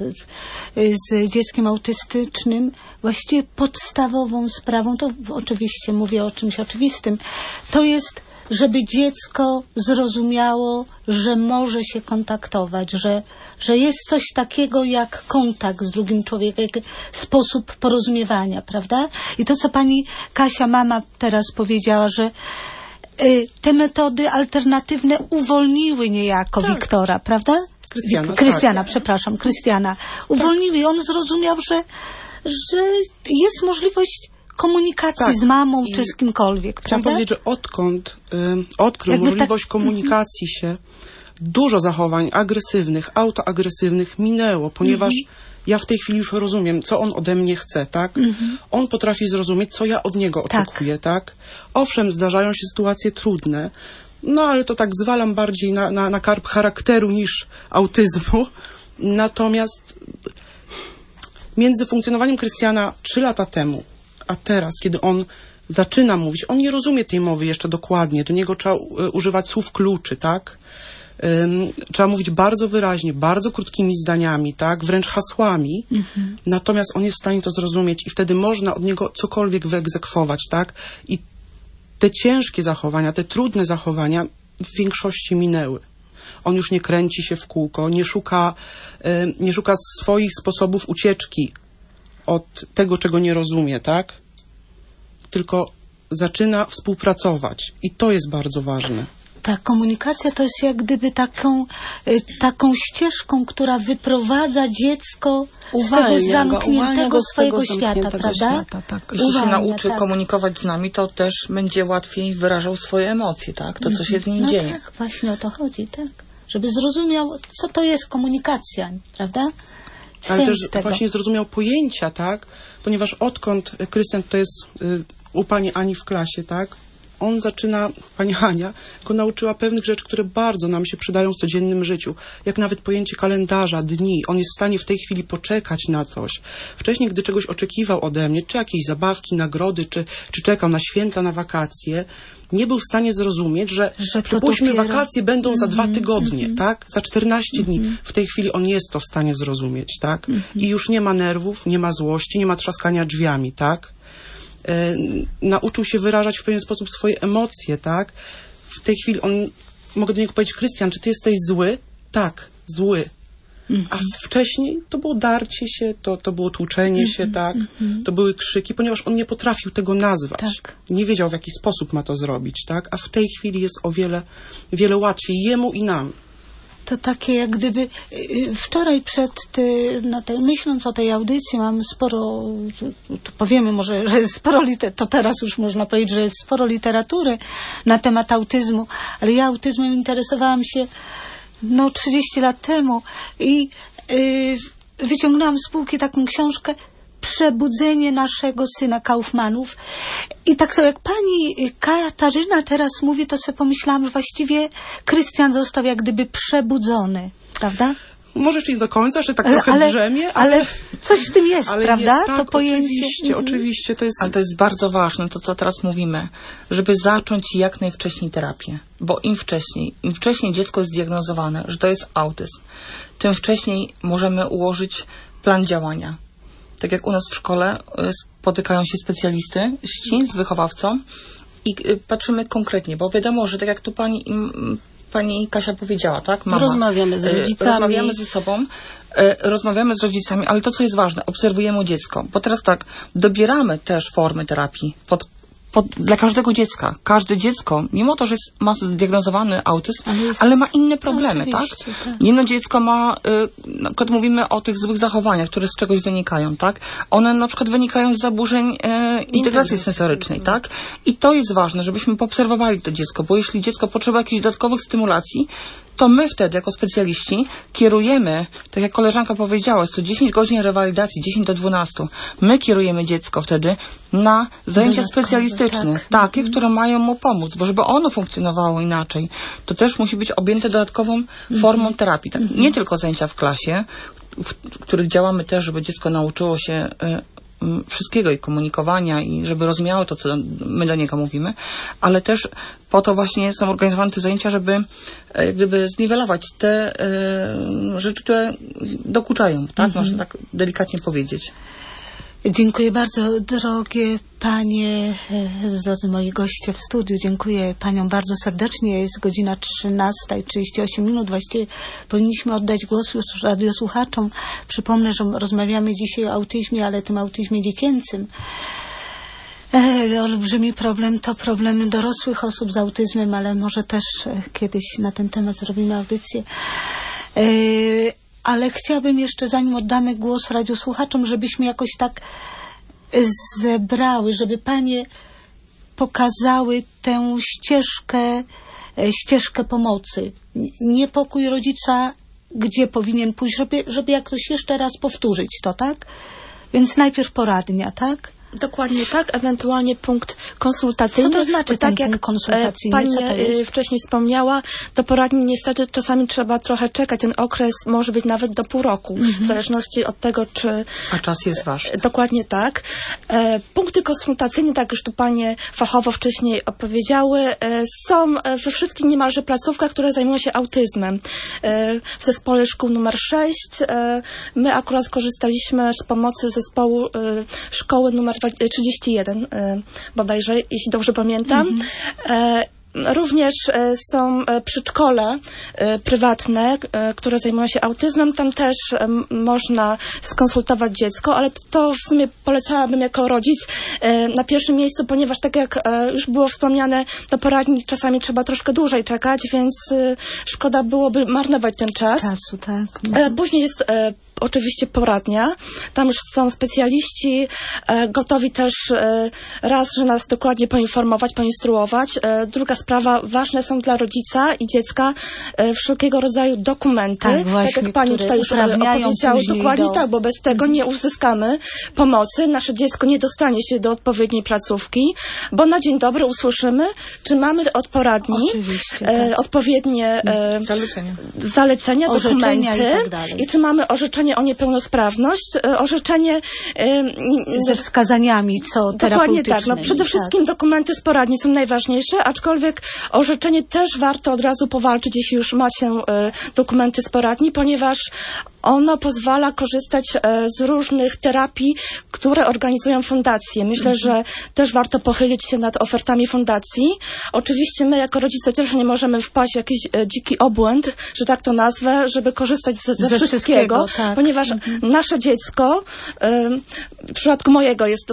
z dzieckiem autystycznym właściwie podstawową sprawą, to oczywiście mówię o czymś oczywistym, to jest, żeby dziecko zrozumiało, że może się kontaktować, że, że jest coś takiego jak kontakt z drugim człowiekiem, jak sposób porozumiewania, prawda? I to, co pani Kasia, mama, teraz powiedziała, że y, te metody alternatywne uwolniły niejako tak. Wiktora, prawda? Krystiana, Krystiana, tak. przepraszam, Krystiana. Uwolniły i on zrozumiał, że, że jest możliwość komunikacji tak. z mamą I czy z kimkolwiek, chciałam prawda? powiedzieć, że odkąd y, odkrył Jakby możliwość tak... komunikacji się, dużo zachowań agresywnych, autoagresywnych minęło, ponieważ mm-hmm. ja w tej chwili już rozumiem, co on ode mnie chce, tak? Mm-hmm. On potrafi zrozumieć, co ja od niego oczekuję, tak? tak? Owszem, zdarzają się sytuacje trudne, no ale to tak zwalam bardziej na, na, na karb charakteru niż autyzmu. Natomiast między funkcjonowaniem Krystiana trzy lata temu, a teraz, kiedy on zaczyna mówić, on nie rozumie tej mowy jeszcze dokładnie, do niego trzeba używać słów kluczy, tak? Um, trzeba mówić bardzo wyraźnie, bardzo krótkimi zdaniami, tak? Wręcz hasłami, mhm. natomiast on jest w stanie to zrozumieć i wtedy można od niego cokolwiek wyegzekwować, tak? I te ciężkie zachowania, te trudne zachowania w większości minęły. On już nie kręci się w kółko, nie szuka, um, nie szuka swoich sposobów ucieczki od tego, czego nie rozumie, tak? Tylko zaczyna współpracować. I to jest bardzo ważne. Ta komunikacja to jest jak gdyby taką, taką ścieżką, która wyprowadza dziecko uwalnia z tego zamkniętego go, swojego go świata, prawda? Świata, tak. Jeśli uwalnia, się nauczy tak. komunikować z nami, to też będzie łatwiej wyrażał swoje emocje, tak? To, co się z nim no dzieje. Tak, właśnie o to chodzi, tak? Żeby zrozumiał, co to jest komunikacja, prawda? Ale też tego. właśnie zrozumiał pojęcia, tak? Ponieważ odkąd Krystian to jest y, u pani Ani w klasie, tak? On zaczyna, pani Ania go nauczyła pewnych rzeczy, które bardzo nam się przydają w codziennym życiu. Jak nawet pojęcie kalendarza, dni. On jest w stanie w tej chwili poczekać na coś. Wcześniej, gdy czegoś oczekiwał ode mnie, czy jakieś zabawki, nagrody, czy, czy czekał na święta, na wakacje, nie był w stanie zrozumieć, że, że przypuśćmy, dopiero... wakacje będą mm-hmm, za dwa tygodnie, mm-hmm. tak? Za czternaście mm-hmm. dni. W tej chwili on jest to w stanie zrozumieć, tak? Mm-hmm. I już nie ma nerwów, nie ma złości, nie ma trzaskania drzwiami, tak? E, nauczył się wyrażać w pewien sposób swoje emocje, tak? W tej chwili on, mogę do niego powiedzieć, Krystian, czy ty jesteś zły? Tak, zły. Mm-hmm. A wcześniej to było darcie się, to, to było tłuczenie mm-hmm. się, tak? Mm-hmm. To były krzyki, ponieważ on nie potrafił tego nazwać. Tak. Nie wiedział, w jaki sposób ma to zrobić, tak? A w tej chwili jest o wiele, wiele łatwiej jemu i nam. To takie jak gdyby wczoraj przed, ty, na tej, myśląc o tej audycji, mam sporo, to powiemy może, że jest sporo, to teraz już można powiedzieć, że jest sporo literatury na temat autyzmu, ale ja autyzmem interesowałam się no trzydzieści lat temu i yy, wyciągnęłam z półki taką książkę Przebudzenie naszego syna Kaufmanów. I tak sobie jak pani Katarzyna teraz mówi, to sobie pomyślałam, że właściwie Krystian został jak gdyby przebudzony, prawda? Może jeszcze nie do końca, że tak trochę ale, drzemie, ale... ale coś w tym jest, ale prawda? Jest, tak, to pojęcie. Oczywiście, oczywiście. To jest... Ale to jest bardzo ważne, to co teraz mówimy, żeby zacząć jak najwcześniej terapię. Bo im wcześniej, im wcześniej dziecko jest zdiagnozowane, że to jest autyzm, tym wcześniej możemy ułożyć plan działania. Tak jak u nas w szkole spotykają się specjalisty z wychowawcą i patrzymy konkretnie, bo wiadomo, że tak jak tu pani, pani Kasia powiedziała, tak? Mama, rozmawiamy z rodzicami. Rozmawiamy ze sobą, rozmawiamy z rodzicami, ale to, co jest ważne, obserwujemy dziecko. Bo teraz tak, dobieramy też formy terapii pod Pod, dla każdego dziecka. Każde dziecko, mimo to, że jest, ma zdiagnozowany autyzm, ale, jest, ale ma inne problemy, tak? tak? Jedno dziecko ma, y, na przykład mówimy o tych złych zachowaniach, które z czegoś wynikają, tak? One na przykład wynikają z zaburzeń y, integracji sensorycznej, tak? I to jest ważne, żebyśmy poobserwowali to dziecko, bo jeśli dziecko potrzeba jakichś dodatkowych stymulacji, to my wtedy, jako specjaliści, kierujemy, tak jak koleżanka powiedziała, jest to dziesięć godzin rewalidacji, dziesięć do dwunastu. My kierujemy dziecko wtedy na zajęcia Dodatkowe, specjalistyczne, tak. takie, mhm. które mają mu pomóc, bo żeby ono funkcjonowało inaczej, to też musi być objęte dodatkową mhm. formą terapii. Tak? Mhm. Nie tylko zajęcia w klasie, w których działamy też, żeby dziecko nauczyło się y, wszystkiego i komunikowania i żeby rozumiało to, co my do niego mówimy, ale też po to właśnie są organizowane te zajęcia, żeby jak gdyby zniwelować te y, rzeczy, które dokuczają, tak? Mhm. Można tak delikatnie powiedzieć. Dziękuję bardzo, drogie panie, drodzy moi goście w studiu. Dziękuję paniom bardzo serdecznie. Jest godzina trzynasta i trzydzieści osiem minut. Właściwie powinniśmy oddać głos już radiosłuchaczom. Przypomnę, że rozmawiamy dzisiaj o autyzmie, ale tym autyzmie dziecięcym. E, olbrzymi problem to problem dorosłych osób z autyzmem, ale może też kiedyś na ten temat zrobimy audycję. E, ale chciałabym jeszcze, zanim oddamy głos radiosłuchaczom, żebyśmy jakoś tak zebrały, żeby panie pokazały tę ścieżkę, ścieżkę pomocy. Niepokój rodzica, gdzie powinien pójść, żeby, żeby jakoś jeszcze raz powtórzyć to, tak? Więc najpierw poradnia, tak? Dokładnie tak, ewentualnie punkt konsultacyjny. Co to znaczy tak ten jak punkt konsultacyjny? Pani Co to jest? wcześniej wspomniała, do poradni niestety czasami trzeba trochę czekać. Ten okres może być nawet do pół roku, mm-hmm. w zależności od tego, czy... A czas jest ważny. Dokładnie tak. E, punkty konsultacyjne, tak już tu panie fachowo wcześniej opowiedziały, e, są we wszystkich niemalże placówkach, które zajmują się autyzmem. E, w zespole szkół numer sześć e, my akurat korzystaliśmy z pomocy zespołu e, szkoły numer trzydzieści jeden bodajże, jeśli dobrze pamiętam. Mm-hmm. Również są przedszkole prywatne, które zajmują się autyzmem. Tam też można skonsultować dziecko, ale to w sumie polecałabym jako rodzic na pierwszym miejscu, ponieważ tak jak już było wspomniane, do poradni czasami trzeba troszkę dłużej czekać, więc szkoda byłoby marnować ten czas. Czasu, tak. Później jest oczywiście poradnia. Tam już są specjaliści e, gotowi też e, raz, że nas dokładnie poinformować, poinstruować. E, druga sprawa, ważne są dla rodzica i dziecka e, wszelkiego rodzaju dokumenty. Tak, właśnie, tak jak pani tutaj już opowiedziała. Dokładnie do... tak, bo bez tego nie uzyskamy pomocy. Nasze dziecko nie dostanie się do odpowiedniej placówki, bo na dzień dobry usłyszymy, czy mamy od poradni Oczywiście, e, tak. odpowiednie e, zalecenia, zalecenia dokumenty i, tak dalej. I czy mamy orzeczenie o niepełnosprawność, orzeczenie ze wskazaniami, co dokładnie tak. No, przede wszystkim tak. dokumenty z poradni są najważniejsze, aczkolwiek orzeczenie też warto od razu powalczyć, jeśli już ma się dokumenty z poradni, ponieważ ono pozwala korzystać e, z różnych terapii, które organizują fundacje. Myślę, mm-hmm. że też warto pochylić się nad ofertami fundacji. Oczywiście my jako rodzice też nie możemy wpaść w jakiś e, dziki obłęd, że tak to nazwę, żeby korzystać ze, ze, ze wszystkiego, wszystkiego tak. ponieważ mm-hmm. nasze dziecko, e, w przypadku mojego jest dopiero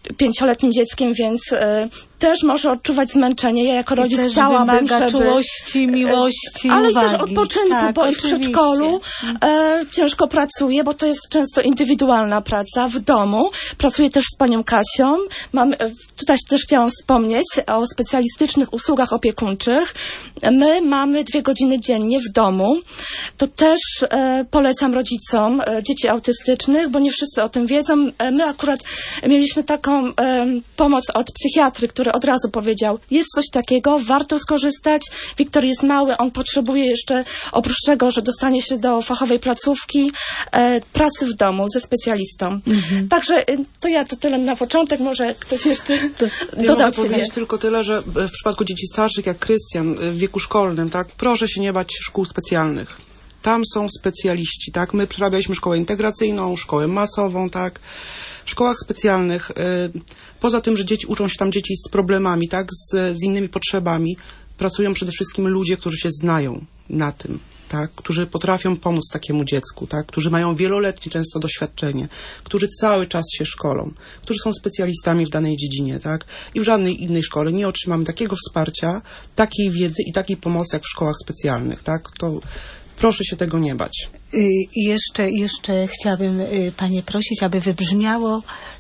pięcioletnim dzieckiem, więc e, też może odczuwać zmęczenie. Ja jako rodzic chciałabym, żeby... czułości, miłości, ale uwagi. i też odpoczynku, tak, bo oczywiście. i w przedszkolu e, ciężko pracuję, bo to jest często indywidualna praca w domu. Pracuję też z panią Kasią. Mam, tutaj też chciałam wspomnieć o specjalistycznych usługach opiekuńczych. My mamy dwie godziny dziennie w domu. To też e, polecam rodzicom e, dzieci autystycznych, bo nie wszyscy o tym wiedzą. E, my akurat mieliśmy taką e, pomoc od psychiatry, który od razu powiedział, jest coś takiego, warto skorzystać. Wiktor jest mały, on potrzebuje jeszcze, oprócz tego, że dostanie się do fachowej placówki, e, pracy w domu ze specjalistą. Mhm. Także e, to ja to tyle na początek, może ktoś jeszcze ja doda mogę powiedzieć tylko tyle, że w przypadku dzieci starszych, jak Krystian, w wieku szkolnym, tak, proszę się nie bać szkół specjalnych. Tam są specjaliści, tak? My przerabialiśmy szkołę integracyjną, szkołę masową, tak? W szkołach specjalnych, y, poza tym, że dzieci uczą się tam dzieci z problemami, tak? Z, z innymi potrzebami, pracują przede wszystkim ludzie, którzy się znają na tym, tak? Którzy potrafią pomóc takiemu dziecku, tak? Którzy mają wieloletnie często doświadczenie, którzy cały czas się szkolą, którzy są specjalistami w danej dziedzinie, tak? I w żadnej innej szkole nie otrzymamy takiego wsparcia, takiej wiedzy i takiej pomocy jak w szkołach specjalnych, tak? To proszę się tego nie bać. I jeszcze, jeszcze chciałabym Panie prosić, aby wybrzmiało,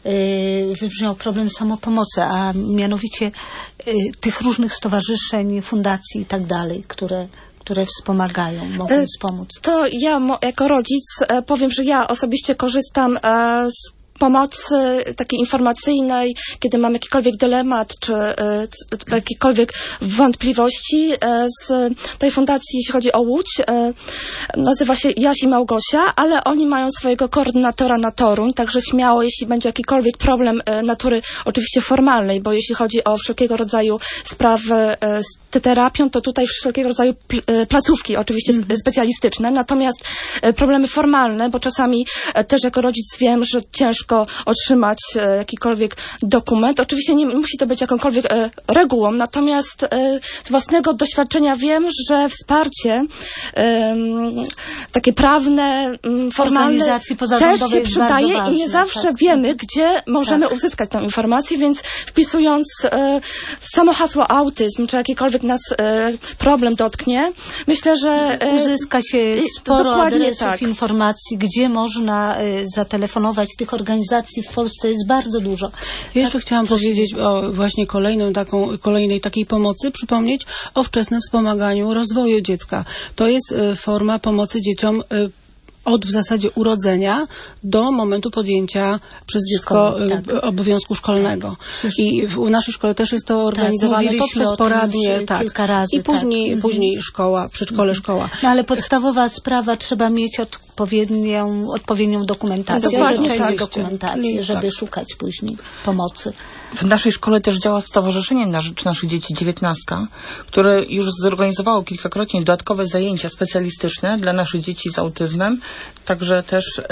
wybrzmiał problem samopomocy, a mianowicie tych różnych stowarzyszeń, fundacji i tak dalej, które które wspomagają, mogą wspomóc. To ja jako rodzic powiem, że ja osobiście korzystam z pomocy takiej informacyjnej, kiedy mam jakikolwiek dylemat, czy e, jakiekolwiek wątpliwości e, z tej fundacji, jeśli chodzi o Łódź. E, nazywa się Jaś i Małgosia, ale oni mają swojego koordynatora na Toruń, także śmiało, jeśli będzie jakikolwiek problem e, natury oczywiście formalnej, bo jeśli chodzi o wszelkiego rodzaju sprawy e, z terapią, to tutaj wszelkiego rodzaju pl e, placówki oczywiście mm. specjalistyczne, natomiast e, problemy formalne, bo czasami e, też jako rodzic wiem, że ciężko otrzymać e, jakikolwiek dokument. Oczywiście nie musi to być jakąkolwiek e, regułą, natomiast e, z własnego doświadczenia wiem, że wsparcie e, takie prawne, m, formalne też się przydaje ważne, i nie zawsze tak. wiemy, gdzie możemy tak. uzyskać tę informację, więc wpisując e, samo hasło autyzm, czy jakikolwiek nas e, problem dotknie, myślę, że e, uzyska się sporo adresów tak. informacji, gdzie można e, zatelefonować. Tych organizacji w Polsce jest bardzo dużo. Ja jeszcze tak, chciałam powiedzieć o właśnie kolejną taką, kolejnej takiej pomocy, przypomnieć o wczesnym wspomaganiu rozwoju dziecka. To jest y, forma pomocy dzieciom y, od w zasadzie urodzenia do momentu podjęcia przez dziecko Szkoły, tak. obowiązku szkolnego. Tak. I w, w naszej szkole też jest to organizowane tak, poprzez poradnie. Tak. Kilka razy. I później, tak. później szkoła, przedszkole, mhm. szkoła. No ale podstawowa sprawa, trzeba mieć odpowiednią, odpowiednią dokumentację, Dokładnie, tak. dokumentację, żeby tak. szukać później pomocy. W naszej szkole też działa Stowarzyszenie na Rzecz Naszych Dzieci dziewiętnastka, które już zorganizowało kilkakrotnie dodatkowe zajęcia specjalistyczne dla naszych dzieci z autyzmem. Także też e,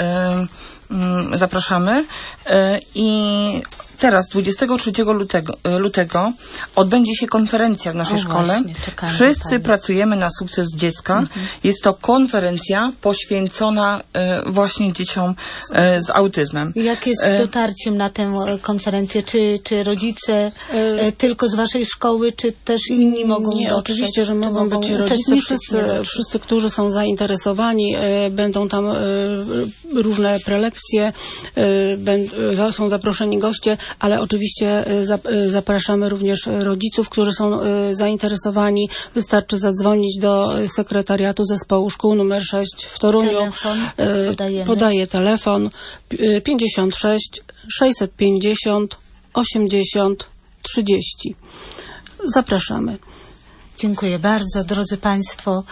m, zapraszamy. E, I teraz, dwudziestego trzeciego lutego, lutego odbędzie się konferencja w naszej o, szkole. Właśnie, Wszyscy pracujemy na sukces dziecka. Mhm. Jest to konferencja poświęcona e, właśnie dzieciom e, z autyzmem. Jak jest z dotarciem na tę konferencję? Czy, czy rodzice e, tylko z waszej szkoły, czy też inni mogą Nie, dotrzeć? oczywiście, że mogą być rodzice. Wszyscy, wszyscy, którzy są zainteresowani, e, będą tam e, różne prelekcje, e, będą, są zaproszeni goście, ale oczywiście zapraszamy również rodziców, którzy są zainteresowani. Wystarczy zadzwonić do sekretariatu zespołu szkół numer sześć w Toruniu. Telefon podajemy. Podaję telefon pięćdziesiąt sześć sześćset pięćdziesiąt osiemdziesiąt trzydzieści. Zapraszamy. Dziękuję bardzo, drodzy Państwo.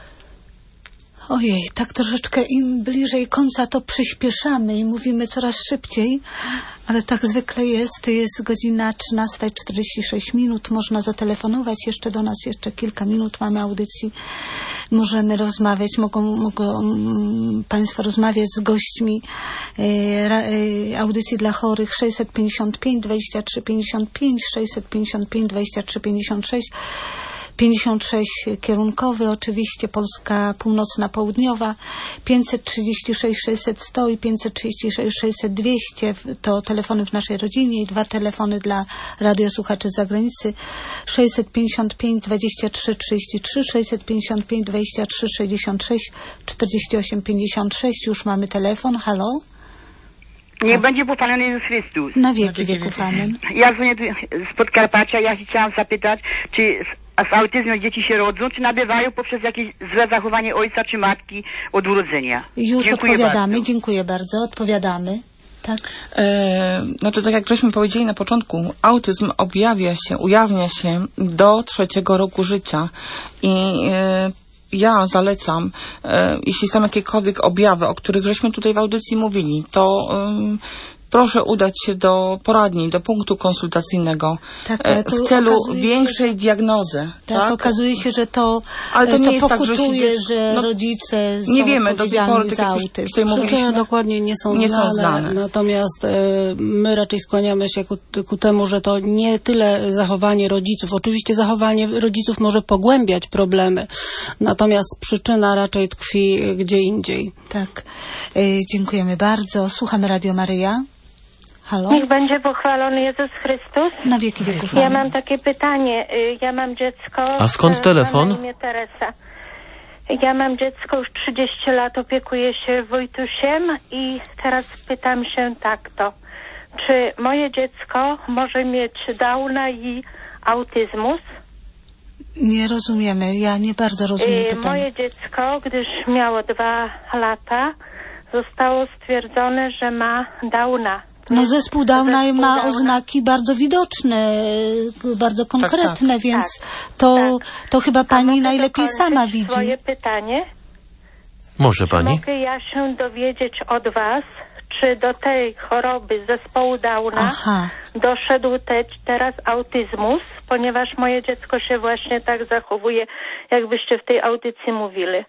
Ojej, tak troszeczkę im bliżej końca to przyspieszamy i mówimy coraz szybciej, ale tak zwykle jest. Jest godzina trzynasta czterdzieści sześć minut. Można zatelefonować jeszcze do nas, jeszcze kilka minut mamy audycji. Możemy rozmawiać, mogą, mogą Państwo rozmawiać z gośćmi e, e, audycji dla chorych sześćset pięćdziesiąt pięć dwadzieścia trzy pięćdziesiąt pięć, sześćset pięćdziesiąt pięć dwadzieścia trzy pięćdziesiąt sześć. pięćdziesiąt sześć kierunkowy, oczywiście Polska Północna, Południowa, pięćset trzydzieści sześć sześćset sto i pięćset trzydzieści sześć sześćset dwieście to telefony w naszej rodzinie i dwa telefony dla radiosłuchaczy z zagranicy, sześćset pięćdziesiąt pięć dwadzieścia trzy trzydzieści trzy, sześćset pięćdziesiąt pięć dwadzieścia trzy sześćdziesiąt sześć czterdzieści osiem pięćdziesiąt sześć. Już mamy telefon. Halo? Niech będzie pochwalony Jezus Chrystus. Na wieki wieków. Amen. Ja dzwonię tu z Podkarpacia. Ja się chciałam zapytać, czy z, z autyzmem dzieci się rodzą, czy nabywają poprzez jakieś złe zachowanie ojca czy matki od urodzenia? Już Dziękuję odpowiadamy. bardzo. Dziękuję bardzo. Odpowiadamy. Tak. E, znaczy, tak jak żeśmy powiedzieli na początku, autyzm objawia się, ujawnia się do trzeciego roku życia i e, ja zalecam, e, jeśli są jakiekolwiek objawy, o których żeśmy tutaj w audycji mówili, to e, proszę udać się do poradni, do punktu konsultacyjnego Tak, e, w celu większej się, diagnozy. Tak, tak, okazuje się, że to, ale to, nie to jest pokutuje, tak, że, że no, rodzice są nie wiemy do tej pory, za tak autyzm. Przyczyny dokładnie nie są nie znane, są znane. Natomiast e, my raczej skłaniamy się ku, ku temu, że to nie tyle zachowanie rodziców. Oczywiście zachowanie rodziców może pogłębiać problemy, natomiast przyczyna raczej tkwi gdzie indziej. Tak. E, dziękujemy bardzo. Słuchamy Radio Maryja. Halo? Niech będzie pochwalony Jezus Chrystus. Na wieki wieków. Ja mam takie pytanie. Y, Ja mam dziecko... A skąd y, telefon? Ma na imię Teresa. Ja mam dziecko, już trzydzieści lat, opiekuję się Wojtusiem i teraz pytam się tak to. Czy moje dziecko może mieć Downa i autyzmus? Nie rozumiemy. Ja nie bardzo rozumiem Y, pytania. Moje dziecko, gdyż miało dwa lata, zostało stwierdzone, że ma Downa. No zespół Downa Zespół ma Downa. oznaki bardzo widoczne, y, bardzo konkretne, tak. więc Tak, to, tak. to chyba A pani mogę najlepiej dokończyć sama widzi. swoje pytanie? Może pani? Mogę ja się dowiedzieć od was, czy do tej choroby zespołu Downa Aha. doszedł te, teraz autyzmus, ponieważ moje dziecko się właśnie tak zachowuje, jakbyście w tej audycji mówili.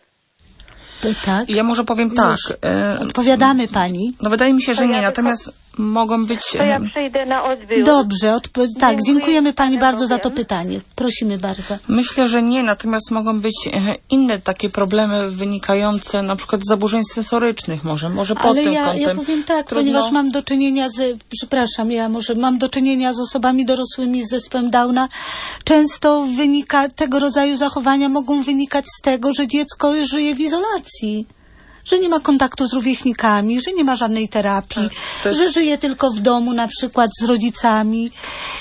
To tak. Ja może powiem Już. tak. E, Odpowiadamy pani. no wydaje mi się, że To nie, ja natomiast mogą być... To ja przejdę na odbiór. Dobrze, odp- tak, Dziękuję dziękujemy pani panu bardzo za to bowiem. pytanie. Prosimy bardzo. Myślę, że nie, natomiast mogą być e, inne takie problemy wynikające na przykład z zaburzeń sensorycznych może, może pod Ale tym ja, kątem. ja powiem tak, Trudno- ponieważ mam do czynienia z, przepraszam, ja może mam do czynienia z osobami dorosłymi z zespołem Downa. Często wynika, tego rodzaju zachowania mogą wynikać z tego, że dziecko żyje w izolacji. Że nie ma kontaktu z rówieśnikami, że nie ma żadnej terapii, Tak, to jest- że żyje tylko w domu na przykład z rodzicami.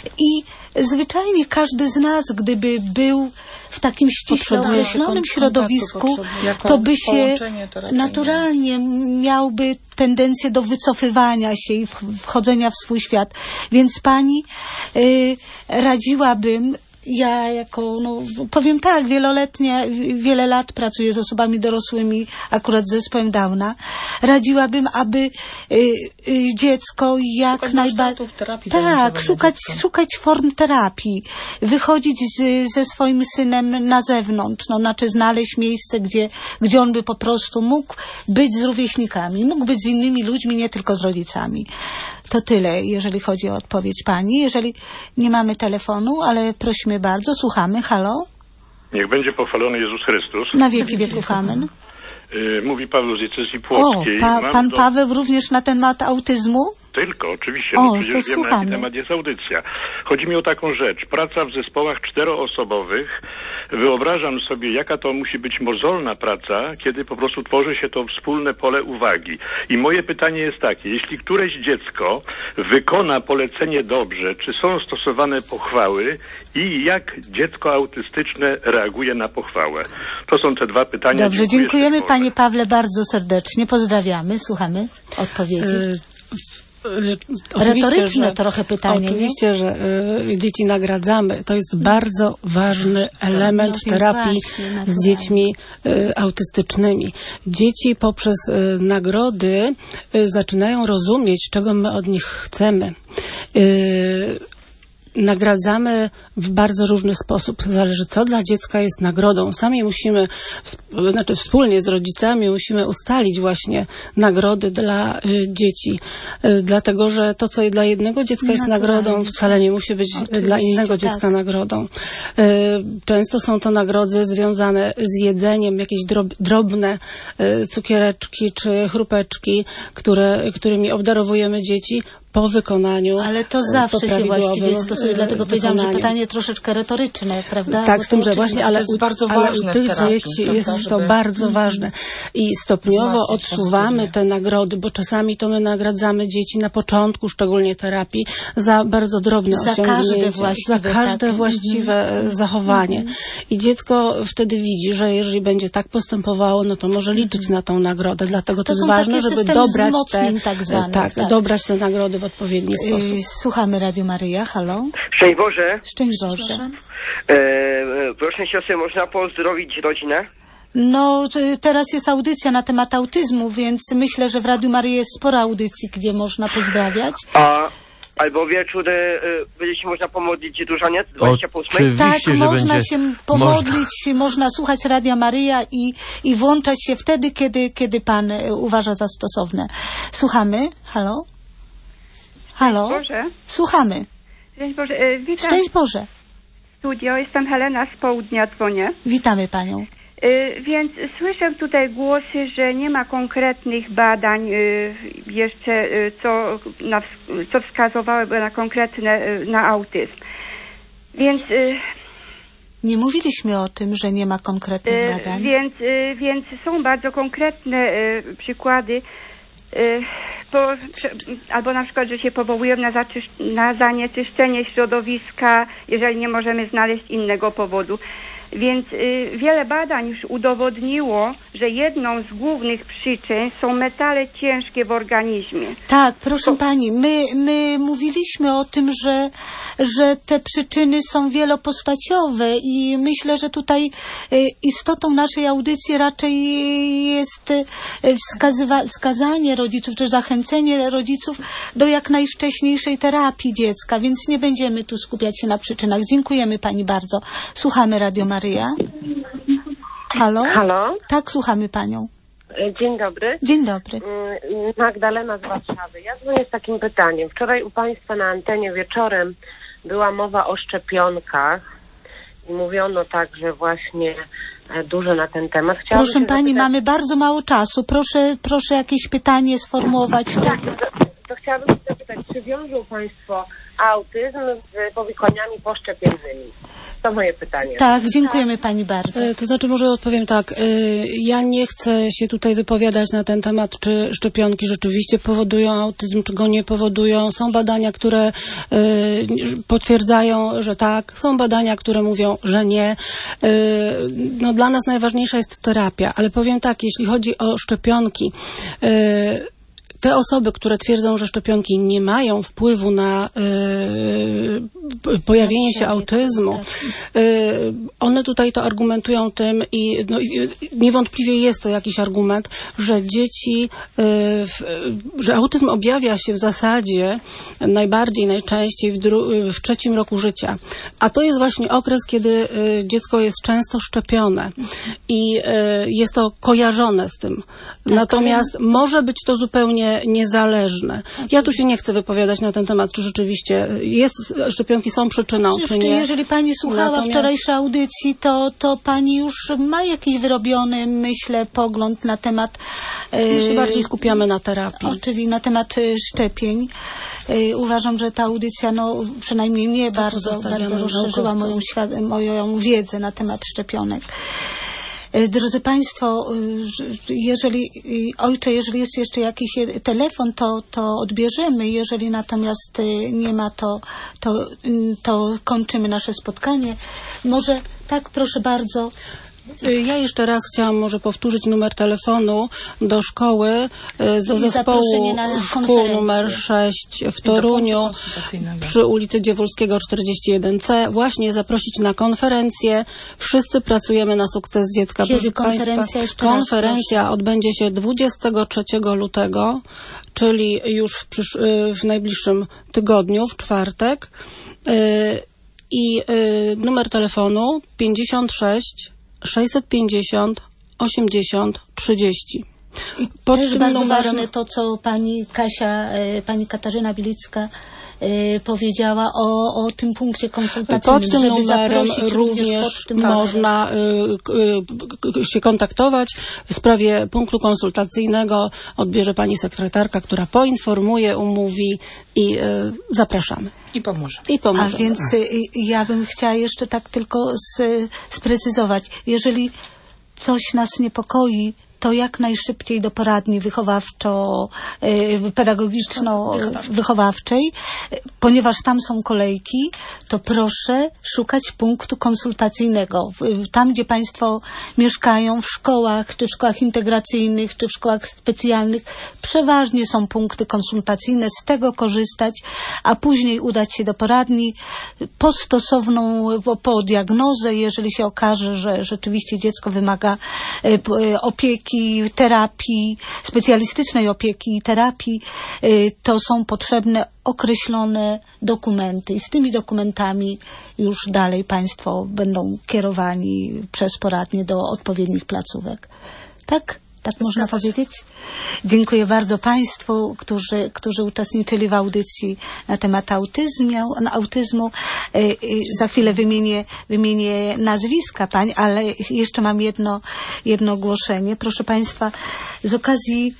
I zwyczajnie każdy z nas, gdyby był w takim ściśle Potrzebuje się określonym kontaktu, środowisku, potrzebuje. Jako to by się połączenie to raczej naturalnie miałby tendencję do wycofywania się i wch- wchodzenia w swój świat. Więc pani y, radziłabym, ja jako, no powiem tak, wieloletnie, wiele lat pracuję z osobami dorosłymi, akurat z zespołem Downa. Radziłabym, aby y, y, dziecko jak Szukać najbardziej... warsztatów terapii Tak, zajęciowego szukać, dziecka. szukać form terapii. Wychodzić z, ze swoim synem na zewnątrz, no, znaczy znaleźć miejsce, gdzie, gdzie on by po prostu mógł być z rówieśnikami, mógł być z innymi ludźmi, nie tylko z rodzicami. To tyle, jeżeli chodzi o odpowiedź pani. Jeżeli nie mamy telefonu, ale prosimy bardzo, słuchamy. Halo? Niech będzie pochwalony Jezus Chrystus. Na wieki wieków. Amen. Y, Mówi Paweł z diecezji O, płockiej. pa, Mam pan do- Paweł również na temat autyzmu? Tylko, oczywiście. O, No to przecież wiem, na słuchamy. jaki temat jest audycja. Chodzi mi o taką rzecz. Praca w zespołach czteroosobowych. Wyobrażam sobie, jaka to musi być mozolna praca, kiedy po prostu tworzy się to wspólne pole uwagi. I moje pytanie jest takie. Jeśli któreś dziecko wykona polecenie dobrze, czy są stosowane pochwały i jak dziecko autystyczne reaguje na pochwałę? To są te dwa pytania. Dobrze, Dziękuję, dziękujemy szczęść panie Boże. Pawle bardzo serdecznie. Pozdrawiamy. Słuchamy odpowiedzi. Y, y, oczywiście, Retoryczne że- trochę pytanie, nie? Oczywiście, że y, dzieci nagradzamy. To jest bardzo ważny element no więc terapii właśnie, z naturalnie. dziećmi y, autystycznymi. Dzieci poprzez y, nagrody y, zaczynają rozumieć, czego my od nich chcemy. Y, Nagradzamy w bardzo różny sposób. Zależy, co dla dziecka jest nagrodą. Sami musimy, znaczy wspólnie z rodzicami musimy ustalić właśnie nagrody dla y, dzieci. Y, dlatego, że to, co dla jednego dziecka jest nagrodą, wcale nie musi być Oczywiście, dla innego tak. dziecka nagrodą. Y, często są to nagrody związane z jedzeniem, jakieś drob, drobne y, cukiereczki czy chrupeczki, które, którymi obdarowujemy dzieci po wykonaniu. Ale to zawsze się właściwie stosuje, dlatego powiedziałam, że pytanie troszeczkę retoryczne, prawda? Tak, z tym, że właśnie, ale, jest bardzo ale ważne u tych w terapii, dzieci prawda, jest to żeby... bardzo ważne. I stopniowo wzmacniać odsuwamy pozytywnie. te nagrody, bo czasami to my nagradzamy dzieci na początku, szczególnie terapii, za bardzo drobne za osiągnięcie. Każde właściwe, za każde tak. właściwe mm. zachowanie. Mm. I dziecko wtedy widzi, że jeżeli będzie tak postępowało, no to może liczyć mm. na tą nagrodę. Dlatego to, to jest ważne, żeby dobrać te, tak, zwanych, tak, tak. dobrać te nagrody w odpowiedni sposób. Słuchamy Radio Maryja, halo. Szczęść Boże. Szczęść Boże. E, proszę siostry, można pozdrowić rodzinę? No, teraz jest audycja na temat autyzmu, więc myślę, że w Radiu Maryja jest sporo audycji, gdzie można pozdrawiać. A albo wieczór e, będzie się można pomodlić różaniec dwadzieścia po ósmej? Tak, że można będzie, się pomodlić, można, można słuchać Radia Maryja i, i włączać się wtedy, kiedy, kiedy Pan uważa za stosowne. Słuchamy? Halo? Halo? Boże. Słuchamy. Szczęść Boże. E, witam. Szczęść Boże. Studio, jestem Helena z południa, dzwonię. Witamy Panią. E, więc słyszę tutaj głosy, że nie ma konkretnych badań e, jeszcze, e, co, na, co wskazywałyby na konkretne, e, na autyzm. Więc... E, nie mówiliśmy o tym, że nie ma konkretnych badań. E, więc, e, więc są bardzo konkretne e, przykłady, Po, albo na przykład, że się powołują na, na zanieczyszczenie środowiska, jeżeli nie możemy znaleźć innego powodu. Więc y, wiele badań już udowodniło, że jedną z głównych przyczyn są metale ciężkie w organizmie. Tak, proszę to... Pani, my, my mówiliśmy o tym, że, że te przyczyny są wielopostaciowe i myślę, że tutaj y, istotą naszej audycji raczej jest y, wskazywa, wskazanie rodziców, czy zachęcenie rodziców do jak najwcześniejszej terapii dziecka, więc nie będziemy tu skupiać się na przyczynach. Dziękujemy Pani bardzo. Słuchamy Radio Maryja. Halo? Halo? Tak, słuchamy Panią. Dzień dobry. Dzień dobry. Magdalena z Warszawy. Ja dzwonię z takim pytaniem. Wczoraj u Państwa na antenie wieczorem była mowa o szczepionkach i mówiono tak, że właśnie dużo na ten temat. Chciałabym proszę Pani, zapytać... mamy bardzo mało czasu. Proszę, proszę jakieś pytanie sformułować. Tak, to, to chciałabym zapytać, czy wiążą Państwo autyzm z powikłaniami poszczepiennymi? To moje pytanie. Tak, dziękujemy Pani bardzo. To znaczy, może odpowiem tak. Ja nie chcę się tutaj wypowiadać na ten temat, czy szczepionki rzeczywiście powodują autyzm, czy go nie powodują. Są badania, które potwierdzają, że tak. Są badania, które mówią, że nie. No, dla nas najważniejsza jest terapia, ale powiem tak, jeśli chodzi o szczepionki, te osoby, które twierdzą, że szczepionki nie mają wpływu na y, pojawienie się autyzmu, y, one tutaj to argumentują tym i no, y, niewątpliwie jest to jakiś argument, że dzieci, y, w, że autyzm objawia się w zasadzie najbardziej, najczęściej w, dru- w trzecim roku życia. A to jest właśnie okres, kiedy y, dziecko jest często szczepione i y, jest to kojarzone z tym. Tak, natomiast ale... może być to zupełnie niezależne. Ja tu się nie chcę wypowiadać na ten temat, czy rzeczywiście jest, szczepionki są przyczyną, Przecież czy nie. Jeżeli Pani słuchała Natomiast... wczorajszej audycji, to, to Pani już ma jakiś wyrobiony, myślę, pogląd na temat... My się bardziej skupiamy na terapii. Oczywiście, na temat szczepień. Uważam, że ta audycja, no przynajmniej mnie bardzo, bardzo rozszerzyła moją, świad- moją wiedzę na temat szczepionek. Drodzy Państwo, jeżeli, ojcze, jeżeli jest jeszcze jakiś telefon, to, to odbierzemy. Jeżeli natomiast nie ma, to, to, to kończymy nasze spotkanie. Może tak, proszę bardzo. Ja jeszcze raz chciałam może powtórzyć numer telefonu do szkoły, do zespołu szkół numer sześć w Toruniu przy ulicy Dziewulskiego czterdzieści jeden C. Właśnie zaprosić na konferencję. Wszyscy pracujemy na sukces dziecka. Kiedy konferencja? Państwa, konferencja raz, odbędzie się dwudziestego trzeciego lutego, czyli już w, przysz- w najbliższym tygodniu, w czwartek. i y, numer telefonu pięćdziesiąt sześć sześćset pięćdziesiąt osiemdziesiąt trzydzieści. I Pod też tym bardzo numerem... ważne to, co pani Kasia, y, pani Katarzyna Bielicka y, powiedziała o, o tym punkcie konsultacyjnym. Pod tym żeby numerem również, również pod tym można y, y, się kontaktować. W sprawie punktu konsultacyjnego odbierze pani sekretarka, która poinformuje, umówi i y, zapraszamy. I pomoże. I pomoże. A więc y, ja bym chciała jeszcze tak tylko z, sprecyzować. Jeżeli coś nas niepokoi, to jak najszybciej do poradni wychowawczo-pedagogiczno-wychowawczej, ponieważ tam są kolejki, to proszę szukać punktu konsultacyjnego. Tam, gdzie Państwo mieszkają, w szkołach, czy w szkołach integracyjnych, czy w szkołach specjalnych, przeważnie są punkty konsultacyjne, z tego korzystać, a później udać się do poradni po stosowną, po, po diagnozę, jeżeli się okaże, że rzeczywiście dziecko wymaga opieki, terapii, specjalistycznej opieki i terapii, to są potrzebne określone dokumenty i z tymi dokumentami już dalej Państwo będą kierowani przez poradnię do odpowiednich placówek. Tak? Tak można powiedzieć? Dziękuję bardzo Państwu, którzy, którzy uczestniczyli w audycji na temat autyzmu. Na autyzmu. Za chwilę wymienię, wymienię nazwiska pań, ale jeszcze mam jedno, jedno ogłoszenie. Proszę Państwa, z okazji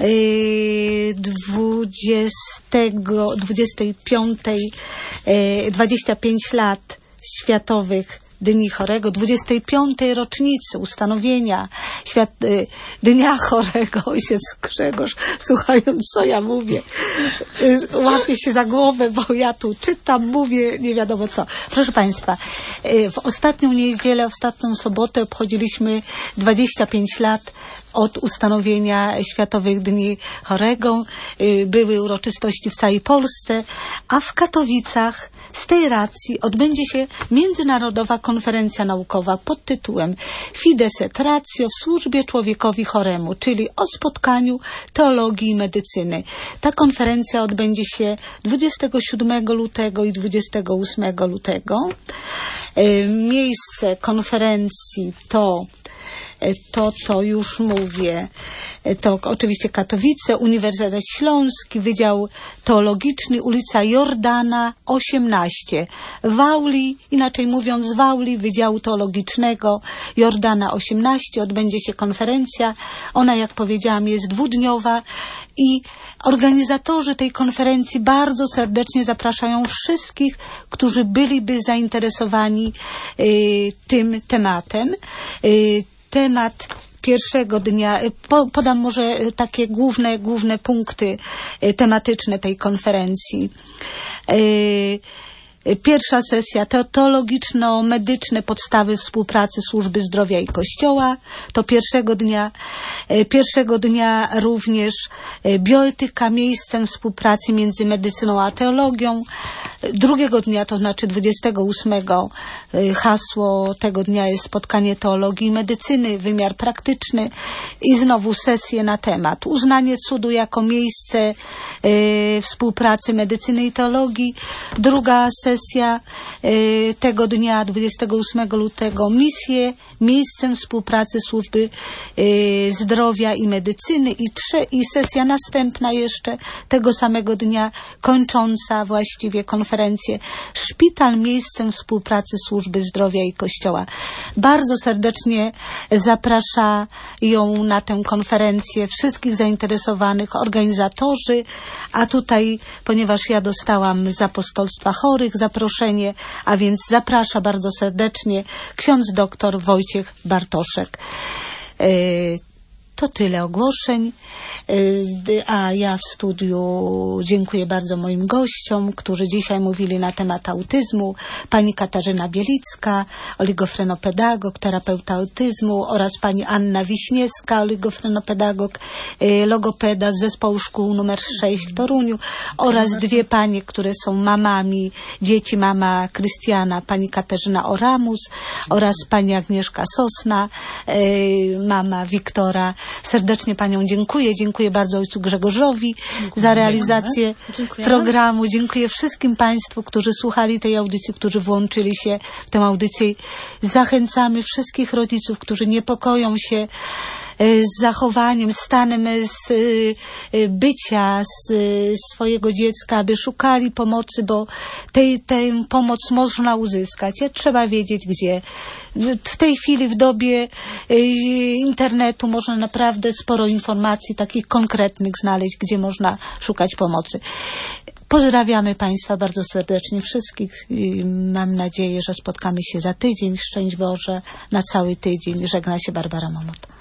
dwudziestego, dwudziestej piątej, dwadzieścia pięć lat Światowych Dni Chorego, dwudziestej piątej rocznicy ustanowienia świat, y, Dnia Chorego. Ojciec Grzegorz, słuchając co ja mówię, y, łapię się za głowę, bo ja tu czytam, mówię, nie wiadomo co. Proszę Państwa, y, w ostatnią niedzielę, ostatnią sobotę obchodziliśmy dwadzieścia pięć lat od ustanowienia Światowych Dni Chorego. Były uroczystości w całej Polsce, a w Katowicach z tej racji odbędzie się międzynarodowa konferencja naukowa pod tytułem Fides et Ratio w służbie człowiekowi choremu, czyli o spotkaniu teologii i medycyny. Ta konferencja odbędzie się dwudziestego siódmego lutego i dwudziestego ósmego lutego. Miejsce konferencji to To, to już mówię, to oczywiście Katowice, Uniwersytet Śląski, Wydział Teologiczny, ulica Jordana osiemnaście. W auli, inaczej mówiąc w auli Wydziału Teologicznego Jordana osiemnaście odbędzie się konferencja. Ona, jak powiedziałam, jest dwudniowa i organizatorzy tej konferencji bardzo serdecznie zapraszają wszystkich, którzy byliby zainteresowani y, tym tematem. Y, Temat pierwszego dnia, podam może takie główne, główne punkty tematyczne tej konferencji. Pierwsza sesja teologiczno-medyczne podstawy współpracy służby zdrowia i Kościoła. To pierwszego dnia. Pierwszego dnia również bioetyka miejscem współpracy między medycyną a teologią. Drugiego dnia, to znaczy dwudziestego ósmego, hasło tego dnia jest spotkanie teologii i medycyny, wymiar praktyczny i znowu sesje na temat uznanie cudu jako miejsce y, współpracy medycyny i teologii. Druga sesja y, tego dnia, dwudziestego ósmego lutego, misje miejscem współpracy służby y, zdrowia i medycyny i, trze, i sesja następna jeszcze tego samego dnia, kończąca właściwie konferencję, szpital miejscem współpracy służby zdrowia i Kościoła. Bardzo serdecznie zapraszają na tę konferencję wszystkich zainteresowanych, organizatorzy, a tutaj, ponieważ ja dostałam z Apostolstwa Chorych zaproszenie, a więc zaprasza bardzo serdecznie ksiądz doktor Wojciech Bartoszek. To tyle ogłoszeń, a ja w studiu dziękuję bardzo moim gościom, którzy dzisiaj mówili na temat autyzmu. Pani Katarzyna Bielicka, oligofrenopedagog, terapeuta autyzmu, oraz pani Anna Wiśniewska, oligofrenopedagog, logopeda z zespołu szkół numer sześć w Toruniu, oraz dwie panie, które są mamami dzieci, mama Krystiana, pani Katarzyna Oramus oraz pani Agnieszka Sosna, mama Wiktora serdecznie paniom dziękuję. Dziękuję bardzo ojcu Grzegorzowi dziękuję. za realizację dziękuję. programu. Dziękuję wszystkim państwu, którzy słuchali tej audycji, którzy włączyli się w tę audycję. Zachęcamy wszystkich rodziców, którzy niepokoją się z zachowaniem, stanem z bycia z swojego dziecka, aby szukali pomocy, bo tej, tę pomoc można uzyskać. Trzeba wiedzieć, gdzie. W tej chwili, w dobie internetu można naprawdę sporo informacji takich konkretnych znaleźć, gdzie można szukać pomocy. Pozdrawiamy państwa bardzo serdecznie wszystkich. Mam nadzieję, że spotkamy się za tydzień. Szczęść Boże na cały tydzień. Żegna się Barbara Momot.